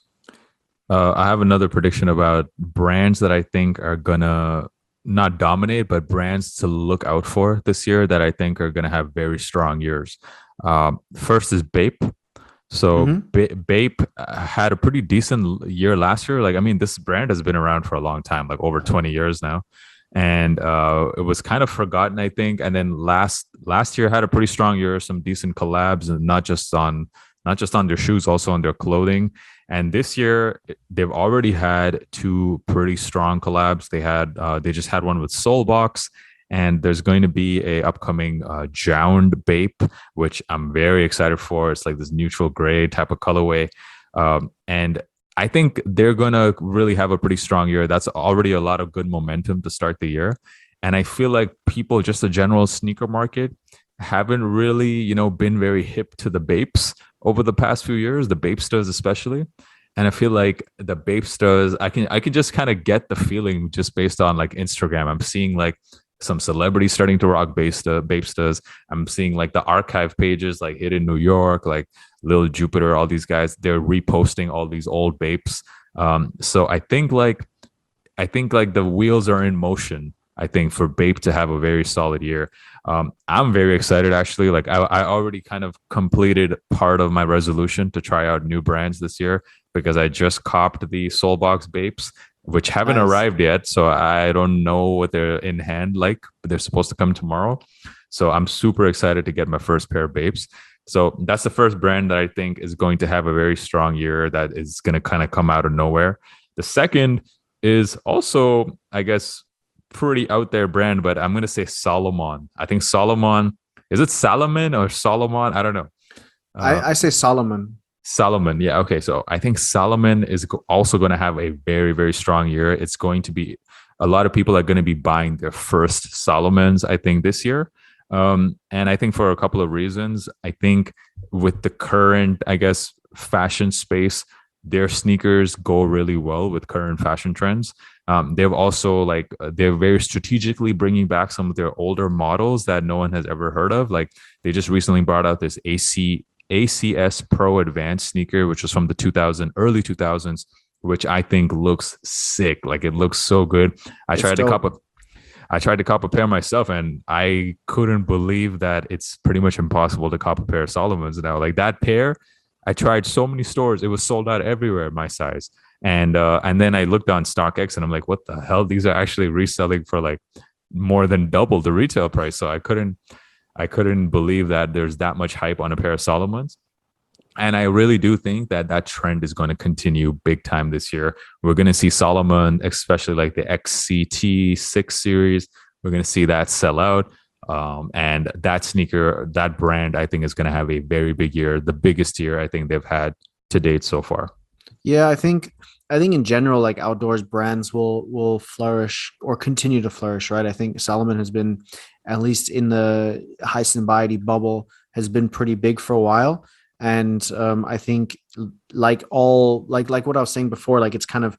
Uh, I have another prediction about brands that I think are gonna not dominate, but brands to look out for this year that I think are gonna have very strong years. Um, first is Bape. So Mhm. ba- Bape uh, had a pretty decent l- year last year. Like, I mean, this brand has been around for a long time, like over twenty years now, and uh, it was kind of forgotten, I think. And then last last year had a pretty strong year, some decent collabs, and not just on not just on their shoes, also on their clothing. And this year, they've already had two pretty strong collabs. They had uh, they just had one with Soulbox, and there's going to be a upcoming uh, Jound Bape, which I'm very excited for. It's like this neutral gray type of colorway, um, and I think they're gonna really have a pretty strong year. That's already a lot of good momentum to start the year, and I feel like people, just the general sneaker market, haven't really, you know, been very hip to the Bapes over the past few years, the Bapesters especially. And I feel like the Bapesters, I can I can just kind of get the feeling just based on like Instagram. I'm seeing like some celebrities starting to rock Bapester, Bapesters. I'm seeing like the archive pages like Hidden New York, like Lil Jupiter, all these guys, they're reposting all these old Bapes. Um, so I think like I think like the wheels are in motion. I think for Bape to have a very solid year. Um, I'm very excited actually. Like I, I already kind of completed part of my resolution to try out new brands this year because I just copped the Soulbox Bapes, which haven't Nice. arrived yet. So I don't know what they're in hand like, but they're supposed to come tomorrow. So I'm super excited to get my first pair of Bapes. So that's the first brand that I think is going to have a very strong year that is going to kind of come out of nowhere. The second is also, I guess, pretty out there brand, but I'm going to say Solomon. I think Solomon, is it Salomon or Solomon? I don't know. Uh, I, I say Solomon. Solomon. Yeah. Okay. So I think Solomon is go- also going to have a very, very strong year. It's going to be a lot of people are going to be buying their first Solomons, I think, this year. Um, and I think for a couple of reasons. I think with the current, I guess, fashion space, their sneakers go really well with current fashion trends. Um, they've also like uh, they're very strategically bringing back some of their older models that no one has ever heard of. Like they just recently brought out this A C A C S Pro Advanced sneaker, which was from the two thousand early two thousands, which I think looks sick. Like it looks so good. I It's tried to dope. cop a I tried to cop a pair myself, and I couldn't believe that it's pretty much impossible to cop a pair of Solomons now. Like that pair, I tried so many stores; it was sold out everywhere, my size. And uh, and then I looked on StockX, and I'm like, what the hell? These are actually reselling for like more than double the retail price. So I couldn't I couldn't believe that there's that much hype on a pair of Solomons. And I really do think that that trend is going to continue big time this year. We're going to see Solomon, especially like the X C T six series. We're going to see that sell out. Um, and that sneaker, that brand, I think is going to have a very big year, the biggest year I think they've had to date so far. Yeah, I think I think in general, like outdoors brands will will flourish or continue to flourish, right? I think Solomon has been, at least in the high symbiety bubble, has been pretty big for a while. And um, I think like all like like what I was saying before, like it's kind of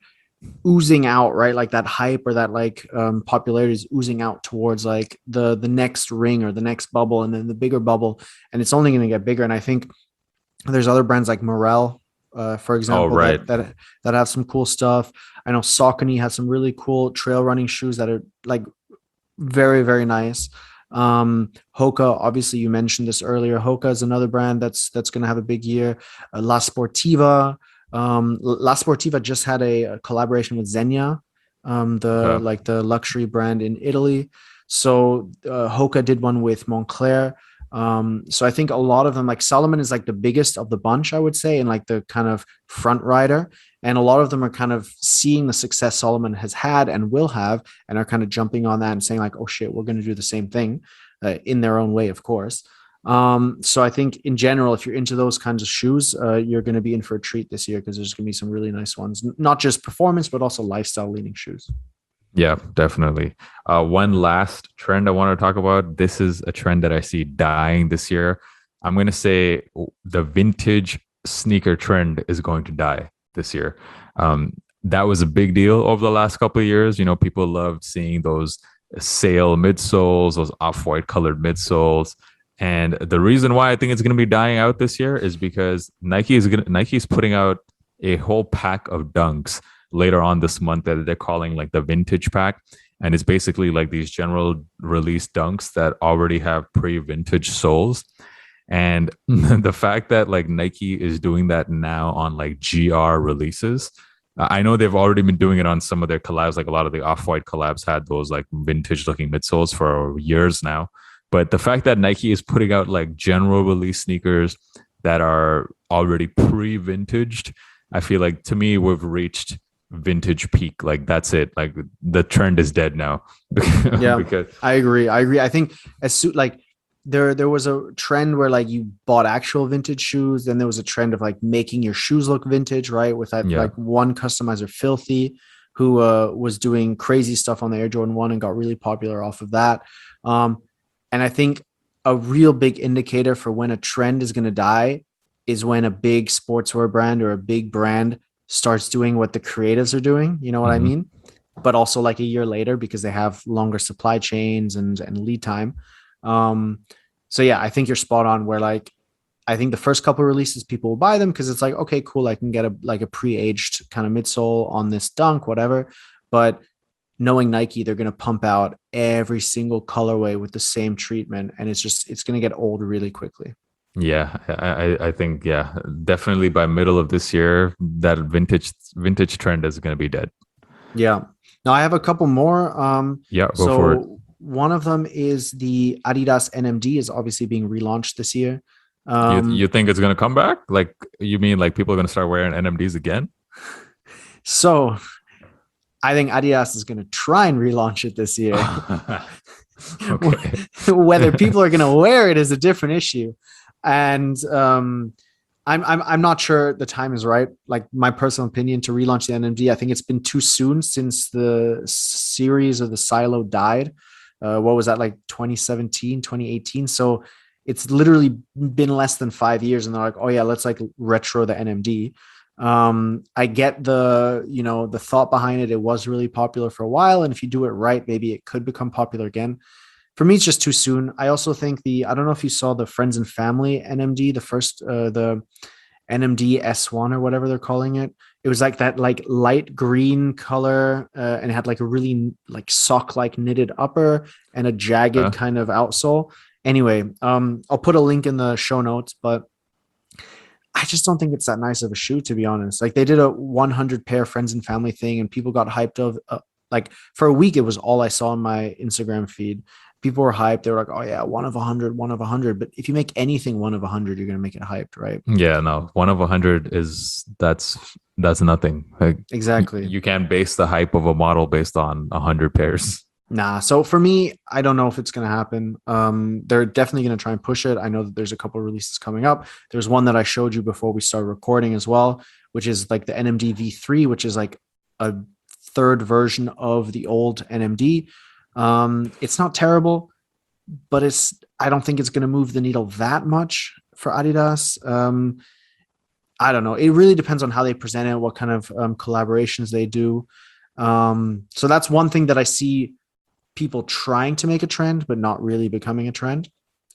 oozing out, right? Like that hype or that like um, popularity is oozing out towards like the the next ring or the next bubble, and then the bigger bubble, and it's only going to get bigger. And I think there's other brands like Morel, uh, for example, Oh, right. that, that that have some cool stuff. I know Saucony has some really cool trail running shoes that are like very very nice. Um, Hoka, obviously you mentioned this earlier. Hoka is another brand that's that's going to have a big year. Uh, La Sportiva, um, La Sportiva just had a, a collaboration with Zegna, um, the Okay. like the luxury brand in Italy. So uh, Hoka did one with Montclair. Um, so I think a lot of them, like Salomon is like the biggest of the bunch, I would say, and like the kind of front rider. And a lot of them are kind of seeing the success Salomon has had and will have, and are kind of jumping on that and saying like, oh shit, we're going to do the same thing, uh, in their own way, of course. Um, so I think in general, if you're into those kinds of shoes, uh, you're going to be in for a treat this year, because there's going to be some really nice ones, N- not just performance, but also lifestyle leaning shoes. Yeah, definitely. Uh, one last trend I want to talk about. This is a trend that I see dying this year. I'm going to say the vintage sneaker trend is going to die this year. Um, that was a big deal over the last couple of years. You know, people loved seeing those sale midsoles, those off-white colored midsoles. And the reason why I think it's going to be dying out this year is because Nike is going to, Nike is putting out a whole pack of dunks later on this month that they're calling like the vintage pack. And it's basically like these general release dunks that already have pre-vintage soles. And the fact that like Nike is doing that now on like G R releases, I know they've already been doing it on some of their collabs. Like a lot of the Off-White collabs had those like vintage looking midsoles for years now. But the fact that Nike is putting out like general release sneakers that are already pre-vintaged, I feel like to me we've reached vintage peak. Like that's it. Like the trend is dead now. Yeah, because I agree. I agree. I think as soon like there there was a trend where like you bought actual vintage shoes, then there was a trend of like making your shoes look vintage, right? With that yeah, like one customizer, Filthy, who uh, was doing crazy stuff on the Air Jordan one and got really popular off of that. Um, and I think a real big indicator for when a trend is going to die is when a big sportswear brand or a big brand starts doing what the creatives are doing. You know what I Mhm. mean? But also like a year later, because they have longer supply chains and and lead time. Um, so yeah, I think you're spot on. Where like I think the first couple of releases people will buy them because it's like, okay, cool, I can get a like a pre-aged kind of midsole on this dunk, whatever. But knowing Nike, they're going to pump out every single colorway with the same treatment, and it's just it's going to get old really quickly. Yeah, I, I I think yeah, definitely by middle of this year, that vintage vintage trend is going to be dead. Yeah. Now I have a couple more. Um, Yeah, go for it. so one of them is the Adidas N M D is obviously being relaunched this year. You Um, you think it's going to come back? Like you mean like people are going to start wearing N M Ds again? so I think Adidas is going to try and relaunch it this year. Okay. Whether people are going to wear it is a different issue. And um, I'm, I'm I'm not sure the time is right. Like my personal opinion to relaunch the N M D, I think it's been too soon since the series of the Silo died. Uh, what was that, like twenty seventeen, twenty eighteen? So it's literally been less than five years, and they're like, oh yeah, let's like retro the N M D. Um, I get the you know the thought behind it. It was really popular for a while, and if you do it right, maybe it could become popular again. For me, it's just too soon. I also think the I don't know if you saw the Friends and Family N M D, the first uh, the N M D S one or whatever they're calling it. It was like that like light green color, uh, and it had like a really like sock like knitted upper and a jagged Huh? kind of outsole. Anyway, um, I'll put a link in the show notes, but I just don't think it's that nice of a shoe, to be honest. Like they did a one hundred pair Friends and Family thing, and people got hyped of. Uh, like for a week, it was all I saw on my Instagram feed. People were hyped. They were like, "Oh yeah, one of a hundred, one of a hundred." But if you make anything one of a hundred, you're gonna make it hyped, right? Yeah, no. One of a hundred is that's that's nothing. Like y- Exactly. you can't base the hype of a model based on a hundred pairs. Nah. So for me, I don't know if it's gonna happen. Um, they're definitely gonna try and push it. I know that there's a couple of releases coming up. There's one that I showed you before we started recording as well, which is like the N M D V three, which is like a third version of the old N M D. Um, it's not terrible, but it's I don't think it's going to move the needle that much for Adidas. Um, I don't know. It really depends on how they present it, what kind of um, collaborations they do. Um, so that's one thing that I see people trying to make a trend, but not really becoming a trend.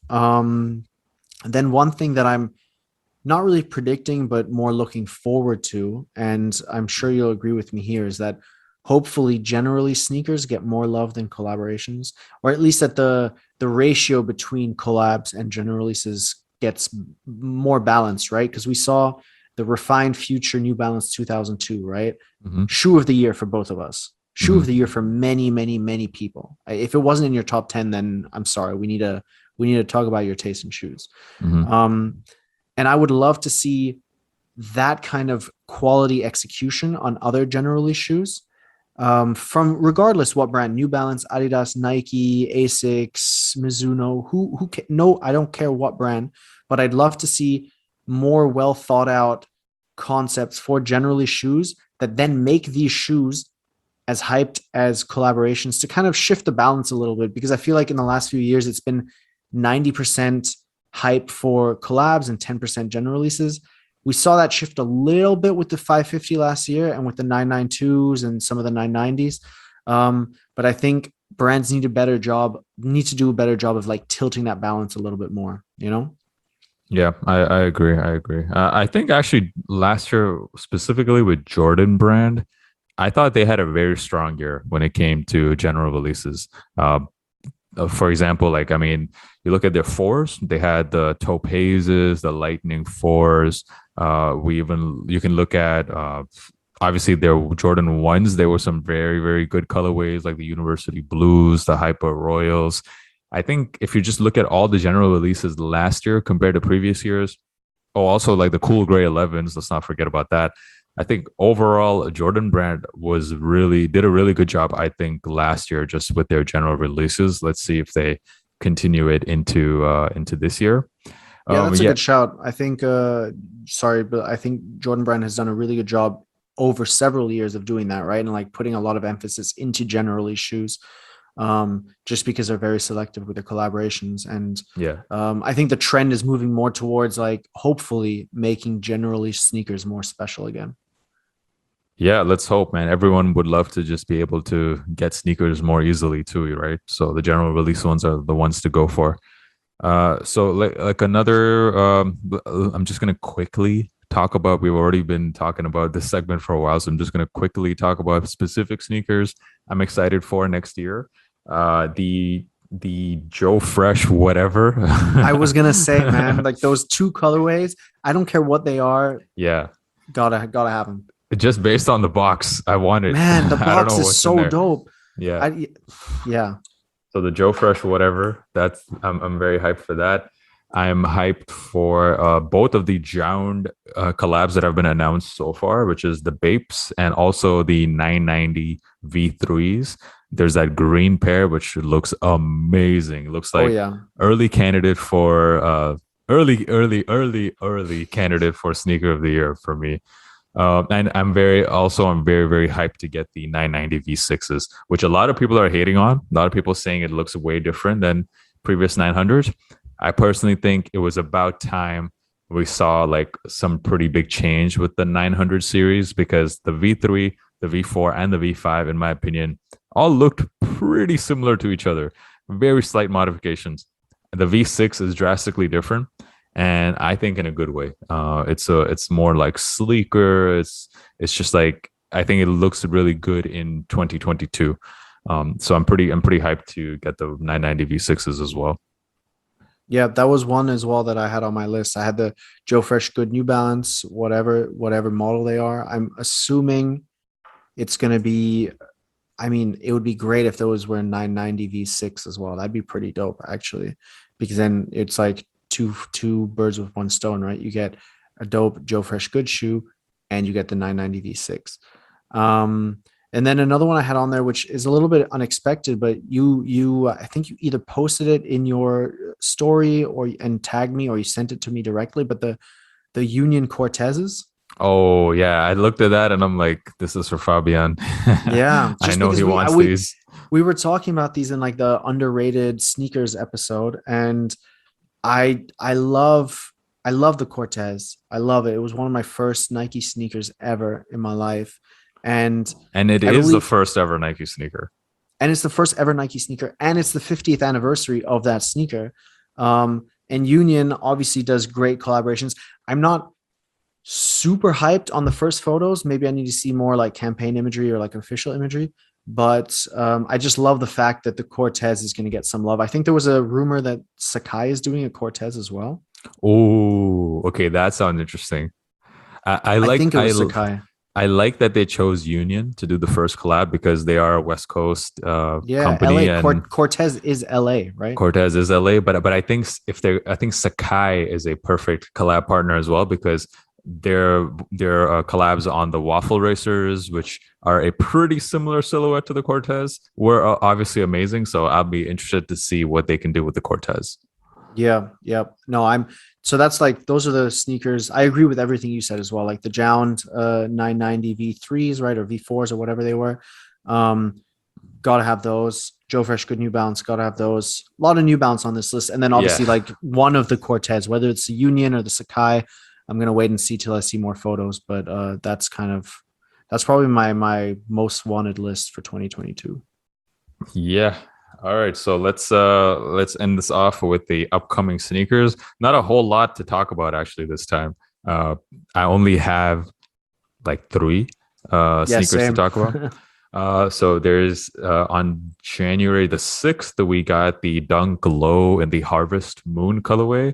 Um, then one thing that I'm not really predicting, but more looking forward to, and I'm sure you'll agree with me here, is that hopefully generally sneakers get more love than collaborations, or at least that the the ratio between collabs and general releases gets more balanced, right? Because we saw the refined future New Balance two thousand two, right? Mm-hmm. Shoe of the year for both of us. Shoe Mm-hmm. of the year for many, many, many people. If it wasn't in your top ten, then I'm sorry. We need to we need to talk about your taste in shoes. Mm-hmm. Um, and I would love to see that kind of quality execution on other general release shoes. Um, from regardless what brand, New Balance, Adidas, Nike, Asics, Mizuno, who who can, no, I don't care what brand, but I'd love to see more well thought out concepts for generally shoes that then make these shoes as hyped as collaborations to kind of shift the balance a little bit, because I feel like in the last few years it's been ninety percent hype for collabs and ten percent general releases. We saw that shift a little bit with the five fifty last year and with the nine ninety-twos and some of the nine nineties. Um, but I think brands need a better job, need to do a better job of like tilting that balance a little bit more, you know? Yeah, I, I agree. I agree. Uh, I think actually last year, specifically with Jordan brand, I thought they had a very strong year when it came to general releases. Uh, for example, like, I mean, you look at their fours, they had the Topazes, the Lightning fours. Uh, we even, you can look at, uh, obviously their Jordan ones, there were some very, very good colorways like the University Blues, the Hyper Royals. I think if you just look at all the general releases last year compared to previous years, oh, also like the Cool Gray elevens, let's not forget about that. I think overall Jordan brand was really, did a really good job, I think, last year just with their general releases. Let's see if they continue it into uh, into this year. Yeah, Um, that's a yeah, good shout. I think, uh, sorry, but I think Jordan Brand has done a really good job over several years of doing that, right? And like putting a lot of emphasis into general release shoes, um, just because they're very selective with their collaborations. And yeah. um, I think the trend is moving more towards like hopefully making general release sneakers more special again. Yeah, let's hope, man. Everyone would love to just be able to get sneakers more easily too, right? So the general release ones are the ones to go for. Uh, so like, like another, um, I'm just going to quickly talk about, we've already been talking about this segment for a while, so I'm just going to quickly talk about specific sneakers I'm excited for next year. Uh, the the Joe Fresh whatever. I was going to say, man, like those two colorways, I don't care what they are. Yeah. Gotta, gotta have them. Just based on the box, I wanted. Man, the I don't box know is what's in so there. dope. Yeah. I, yeah. So the Joe Fresh whatever, that's I'm I'm very hyped for that. I'm hyped for uh, both of the Jound uh, collabs that have been announced so far, which is the Bapes and also the nine ninety V threes. There's that green pair, which looks amazing. It looks like Oh yeah. early candidate for uh, early, early, early, early candidate for sneaker of the year for me. Um, and I'm very also I'm very very hyped to get the nine ninety V sixes, which a lot of people are hating on. A lot of people saying it looks way different than previous nine hundreds. I personally think it was about time we saw like some pretty big change with the nine hundred series, because the V three, the V four, and the V five, in my opinion, all looked pretty similar to each other. Very slight modifications. The V six is drastically different. And I think in a good way. Uh, it's a, it's more like sleeker. It's, it's just like, I think it looks really good in twenty twenty-two. Um, so I'm pretty, I'm pretty hyped to get the nine ninety V sixes as well. Yeah, that was one as well that I had on my list. I had the Joe Fresh Good New Balance, whatever, whatever model they are. I'm assuming it's going to be, I mean, it would be great if those were nine ninety V six as well. That'd be pretty dope actually, because then it's like two two birds with one stone, right? You get a dope Joe Fresh Good shoe and you get the nine ninety V six. Um, and then another one I had on there, which is a little bit unexpected, but you you I think you either posted it in your story or and tagged me, or you sent it to me directly, but the the Union Cortezes. Oh yeah, I looked at that and I'm like, this is for Fabian. Yeah, I just know because he we- wants we- these. We were talking about these in like the underrated sneakers episode, and I I love I love the Cortez. I love it. It was one of my first Nike sneakers ever in my life. And And it I is the believe- first ever Nike sneaker. and it's the first ever Nike sneaker, and it's the fiftieth anniversary of that sneaker. Um, and Union obviously does great collaborations. I'm not super hyped on the first photos. Maybe I need to see more like campaign imagery or like official imagery. But um, I just love the fact that the Cortez is going to get some love. I think there was a rumor that Sakai is doing a Cortez as well. Oh, okay, that sounds interesting. I, I like I think it was I, Sakai. I like that they chose Union to do the first collab because they are a West Coast uh, Yeah, company, L A and Cort- Cortez is L A, right? Cortez is L A. But but I think s- if they, I think Sakai is a perfect collab partner as well because their their uh, collabs on the Waffle Racers, which are a pretty similar silhouette to the Cortez, were uh, obviously amazing. So I'll be interested to see what they can do with the Cortez. Yeah, yeah. No, I'm so that's like those are the sneakers. I agree with everything you said as well. Like the Jound uh nine ninety V threes, right? Or V fours or whatever they were. Um, gotta have those. Joe Fresh, good New Balance, gotta have those. A lot of New Balance on this list. And then obviously Yeah. like one of the Cortez, whether it's the Union or the Sakai. I'm gonna wait and see till I see more photos, but uh that's kind of that's probably my my most wanted list for twenty twenty-two. Yeah. All right. So let's uh let's end this off with the upcoming sneakers. Not a whole lot to talk about actually this time. Uh I only have like three uh Yeah, sneakers to same. talk about. Uh so there's uh on January the sixth we got the Dunk Low and the Harvest Moon colorway.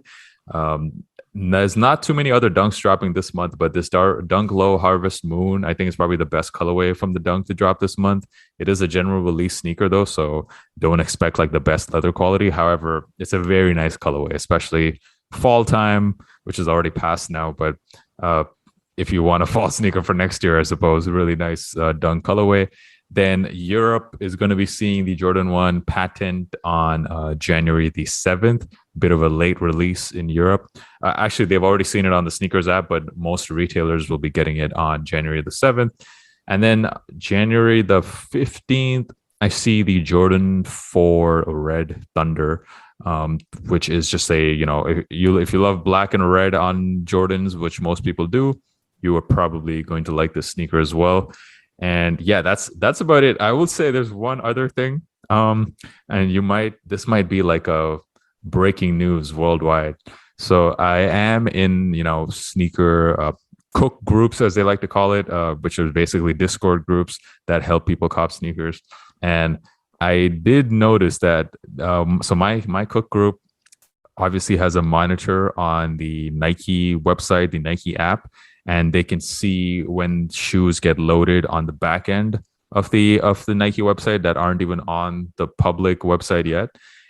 Um there's not too many other dunks dropping this month, but this Dar- Dunk Low Harvest Moon, I think is probably the best colorway from the Dunk to drop this month. It is a general release sneaker though, so don't expect like the best leather quality. However, it's a very nice colorway, especially fall time, which is already past now. But uh, if you want a fall sneaker for next year, I suppose, really nice uh, Dunk colorway. Then Europe is going to be seeing the Jordan one patent on uh, January the seventh. Bit of a late release in Europe. Uh, actually, they've already seen it on the sneakers app, but most retailers will be getting it on January the seventh. And then January the fifteenth, I see the Jordan four Red Thunder, um, which is just a, you know, if you if you love black and red on Jordans, which most people do, you are probably going to like this sneaker as well. And yeah, that's that's about it. I will say there's one other thing, um, and you might this might be like a breaking news worldwide. So I am in, you know, sneaker uh, cook groups, as they like to call it, uh, which are basically Discord groups that help people cop sneakers. And I did notice that. Um, so my my cook group obviously has a monitor on the Nike website, the Nike app, and they can see when shoes get loaded on the back end of the of the Nike website that aren't even on the public website yet.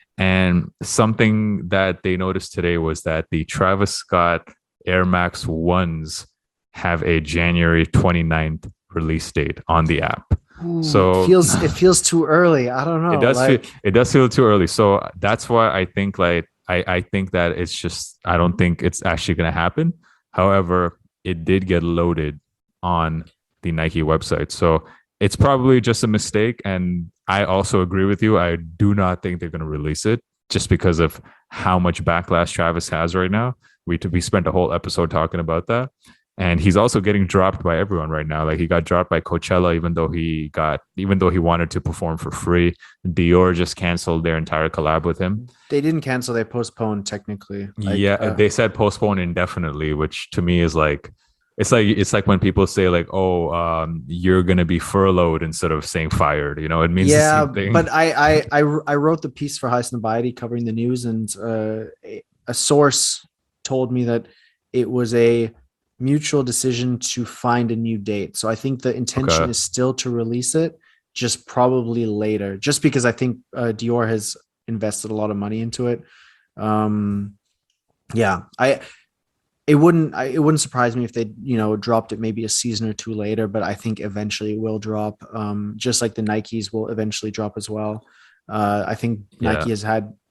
And something that they noticed today was that the Travis Scott Air Max ones have a January twenty-ninth release date on the app. Ooh, So- it feels it feels too early. I don't know. it does like, feel it does feel too early. So that's why I think like I, I think that it's just I don't think it's actually gonna happen. However, it did get loaded on the Nike website. So it's probably just a mistake. And I also agree with you. I do not think they're going to release it just because of how much backlash Travis has right now. We we spent a whole episode talking about that. And he's also getting dropped by everyone right now. Like he got dropped by Coachella, even though he got, even though he wanted to perform for free. Dior just canceled their entire collab with him. they didn't cancel, they postponed technically. Like, yeah, uh, they said postpone indefinitely, which to me is like, it's like it's like when people say like, "Oh, um, you're gonna be furloughed" instead of saying fired. You know, it means yeah, the same thing. but I, I I I wrote the piece for High Snobiety covering the news, and uh, a, a source told me that it was a mutual decision to find a new date. So I think the intention Okay. is still to release it, just probably later. Just because I think uh, Dior has invested a lot of money into it. Um, yeah, I. It wouldn't. I, it wouldn't surprise me if they, you know, dropped it maybe a season or two later. But I think eventually it will drop. Um, just like the Nikes will eventually drop as well. Uh, I think Yeah. Nike has had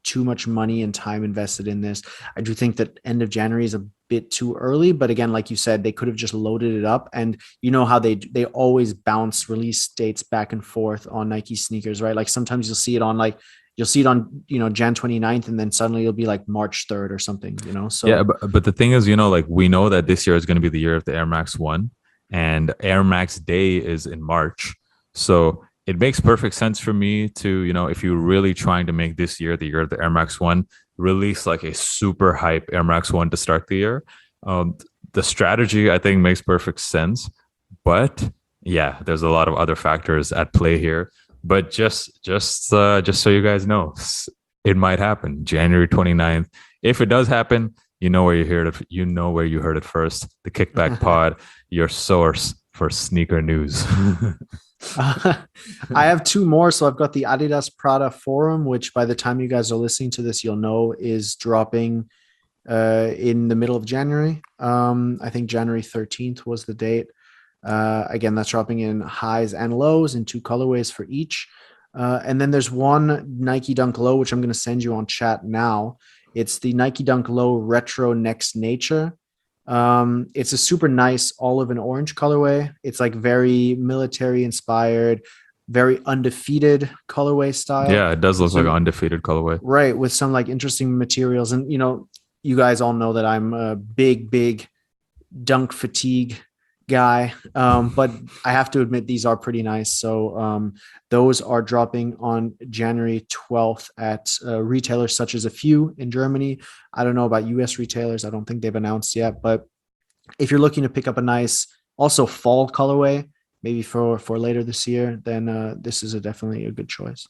too much money and time invested in this. I do think that end of January is a bit too early, but again, like you said, they could have just loaded it up. And you know how they they always bounce release dates back and forth on Nike sneakers, right? Like sometimes you'll see it on like you'll see it on, you know, January twenty-ninth, and then suddenly it'll be like March third or something, you know? So yeah, but, but the thing is, you know, like we know that this year is going to be the year of the Air Max One, and Air Max Day is in March. So it makes perfect sense for me to, you know, if you're really trying to make this year the year of the Air Max One, release like a super hype Air Max One to start the year. Um, the strategy, I think, makes perfect sense. But yeah, there's a lot of other factors at play here. But just just uh, just so you guys know, it might happen January twenty-ninth. If it does happen, you know where you heard it. You know where you heard it first. The Kickback Pod, your source for sneaker news. Uh, I have two more. So I've got the Adidas Prada Forum, which by the time you guys are listening to this, you'll know is dropping uh, in the middle of January. Um, I think January thirteenth was the date. Uh, again, that's dropping in highs and lows in two colorways for each. Uh, and then there's one Nike Dunk Low, which I'm going to send you on chat now. It's the Nike Dunk Low Retro Next Nature. Um, it's a super nice olive and orange colorway. It's like very military inspired, very undefeated colorway style. Yeah, it does look So- like an undefeated colorway. Right, with some like interesting materials. And, you know, you guys all know that I'm a big, big dunk fatigue guy. Um, but I have to admit, these are pretty nice. So um, those are dropping on January twelfth at uh, retailers such as a few in Germany. I don't know about U S retailers. I don't think they've announced yet. But if you're looking to pick up a nice, also fall colorway, maybe for, for later this year, then uh, this is a definitely a good choice.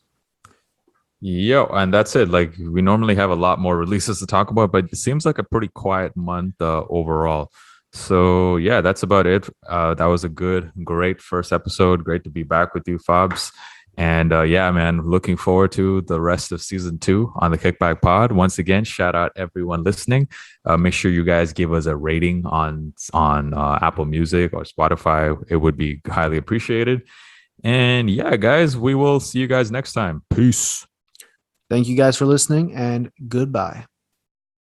Yo, and that's it. Like we normally have a lot more releases to talk about, but it seems like a pretty quiet month uh, overall. So yeah, that's about it. Uh, that was a good, great first episode. Great to be back with you, Fabs. And uh, yeah, man, looking forward to the rest of season two on the Kickback Pod. Once again, shout out everyone listening. Uh, make sure you guys give us a rating on on uh, Apple Music or Spotify. It would be highly appreciated. And yeah, guys, we will see you guys next time. Peace. Thank you guys for listening, and goodbye.